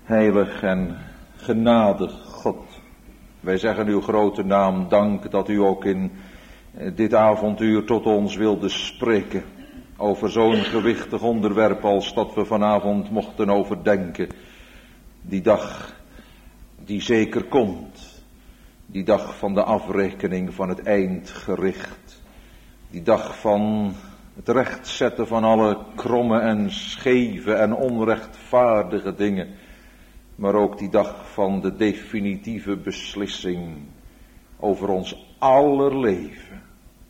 Heilig en genadig God, wij zeggen uw grote naam dank dat u ook in dit avonduur tot ons wilde spreken over zo'n gewichtig onderwerp als dat we vanavond mochten overdenken. Die dag die zeker komt, die dag van de afrekening van het eindgericht, die dag van het rechtzetten van alle kromme en scheve en onrechtvaardige dingen, maar ook die dag van de definitieve beslissing over ons aller leven.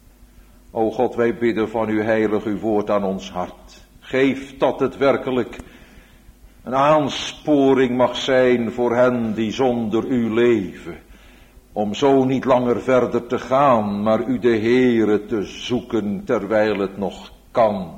O God, wij bidden van uw heilig uw woord aan ons hart. Geef dat het werkelijk een aansporing mag zijn voor hen die zonder u leven, om zo niet langer verder te gaan, maar u de Heere te zoeken terwijl het nog kan.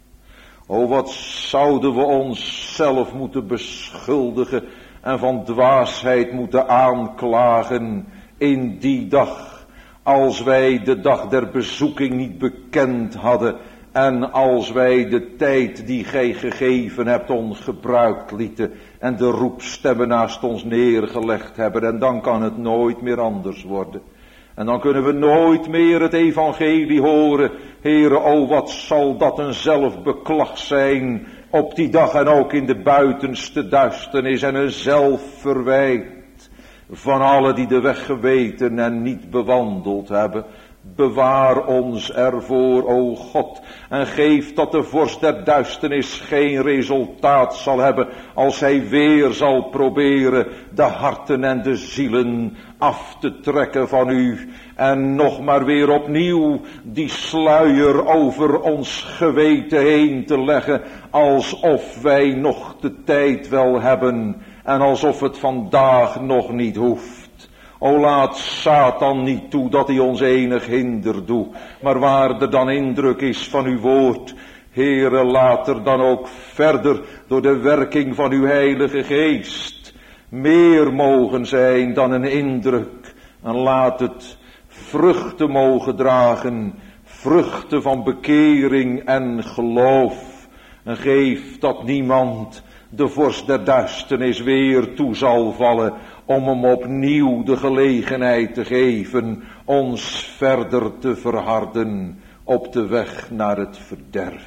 O, wat zouden we onszelf moeten beschuldigen en van dwaasheid moeten aanklagen in die dag, als wij de dag der bezoeking niet bekend hadden en als wij de tijd die gij gegeven hebt ongebruikt lieten en de roepstemmen naast ons neergelegd hebben, en dan kan het nooit meer anders worden. En dan kunnen we nooit meer het evangelie horen. Heere, o wat zal dat een zelfbeklag zijn op die dag en ook in de buitenste duisternis en een zelfverwijt van alle die de weg geweten en niet bewandeld hebben. Bewaar ons ervoor, o God, en geef dat de vorst der duisternis geen resultaat zal hebben als hij weer zal proberen de harten en de zielen af te trekken van u en nog maar weer opnieuw die sluier over ons geweten heen te leggen, alsof wij nog de tijd wel hebben en alsof het vandaag nog niet hoeft. O, laat Satan niet toe dat hij ons enig hinder doet, maar waar er dan indruk is van uw woord, Heere, laat er dan ook verder door de werking van uw heilige geest meer mogen zijn dan een indruk, en laat het vruchten mogen dragen, vruchten van bekering en geloof, en geef dat niemand de vorst der duisternis weer toe zal vallen om hem opnieuw de gelegenheid te geven ons verder te verharden op de weg naar het verderf.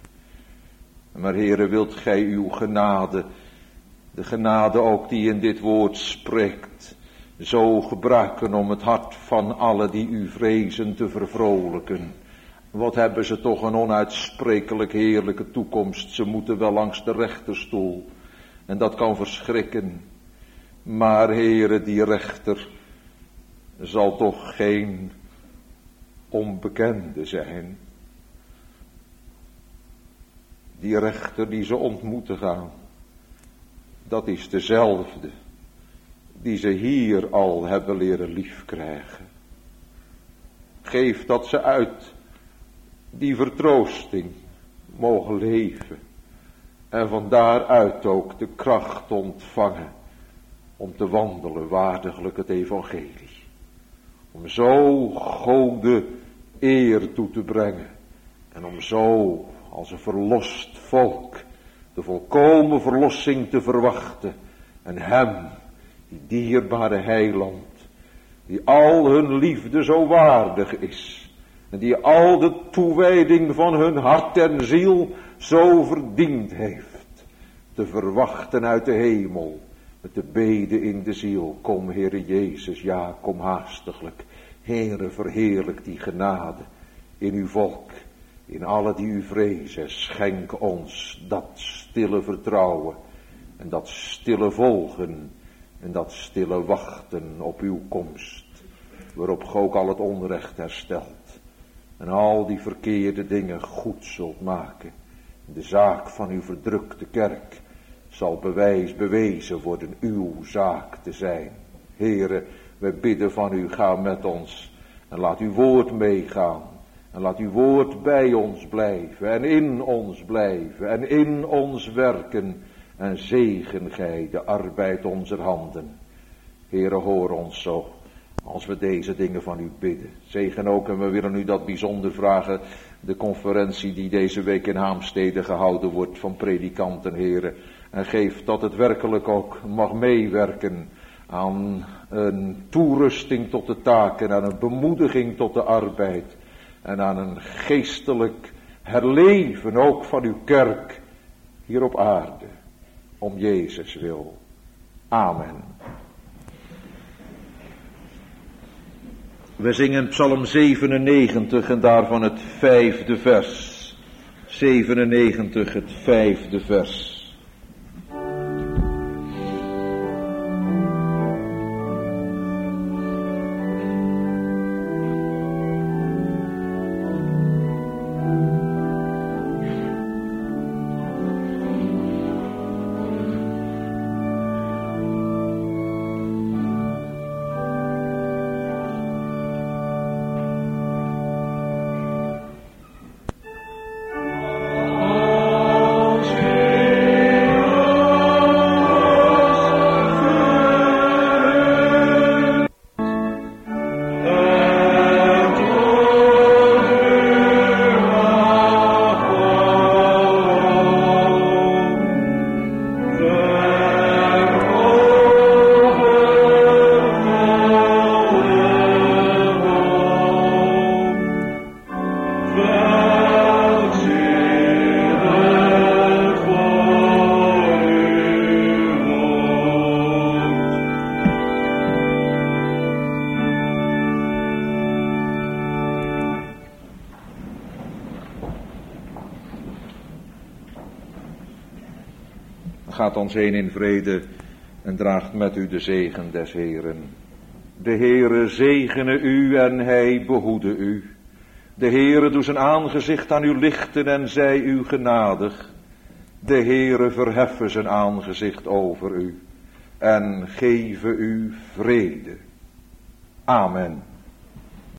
Maar Heere, wilt gij uw genade, de genade ook die in dit woord spreekt, zo gebruiken om het hart van allen die u vrezen te vervrolijken. Wat hebben ze toch een onuitsprekelijk heerlijke toekomst. Ze moeten wel langs de rechterstoel. En dat kan verschrikken. Maar Heere, die rechter zal toch geen onbekende zijn. Die rechter die ze ontmoeten gaan, dat is dezelfde die ze hier al hebben leren liefkrijgen. Geef dat ze uit die vertroosting mogen leven en van daaruit ook de kracht ontvangen om te wandelen waardiglijk het evangelie. Om zo Gode eer toe te brengen en om zo als een verlost volk de volkomen verlossing te verwachten en hem, die dierbare heiland, die al hun liefde zo waardig is en die al de toewijding van hun hart en ziel zo verdiend heeft, te verwachten uit de hemel, met de bede in de ziel. Kom, Heere Jezus, ja, kom haastiglijk. Heere, verheerlijk die genade in uw volk, in alle die u vrezen. Schenk ons dat stille vertrouwen en dat stille volgen en dat stille wachten op uw komst, waarop ge ook al het onrecht herstelt en al die verkeerde dingen goed zult maken. De zaak van uw verdrukte kerk zal bewezen worden uw zaak te zijn. Heere, wij bidden van u, ga met ons en laat uw woord meegaan. En laat uw woord bij ons blijven en in ons blijven en in ons werken. En zegen gij de arbeid onze handen. Heere, hoor ons zo als we deze dingen van u bidden. Zegen ook, en we willen u dat bijzonder vragen, de conferentie die deze week in Haamstede gehouden wordt van predikanten, Heere. En geef dat het werkelijk ook mag meewerken aan een toerusting tot de taken, aan een bemoediging tot de arbeid en aan een geestelijk herleven ook van uw kerk hier op aarde, om Jezus wil. Amen. We zingen Psalm 97 en daarvan het 5e vers. 97, het 5e vers. Gaat ons heen in vrede en draagt met u de zegen des Heeren. De Heere zegene u en hij behoede u. De Heere doe zijn aangezicht aan u lichten en zij u genadig. De Heere verheffe zijn aangezicht over u en geven u vrede. Amen.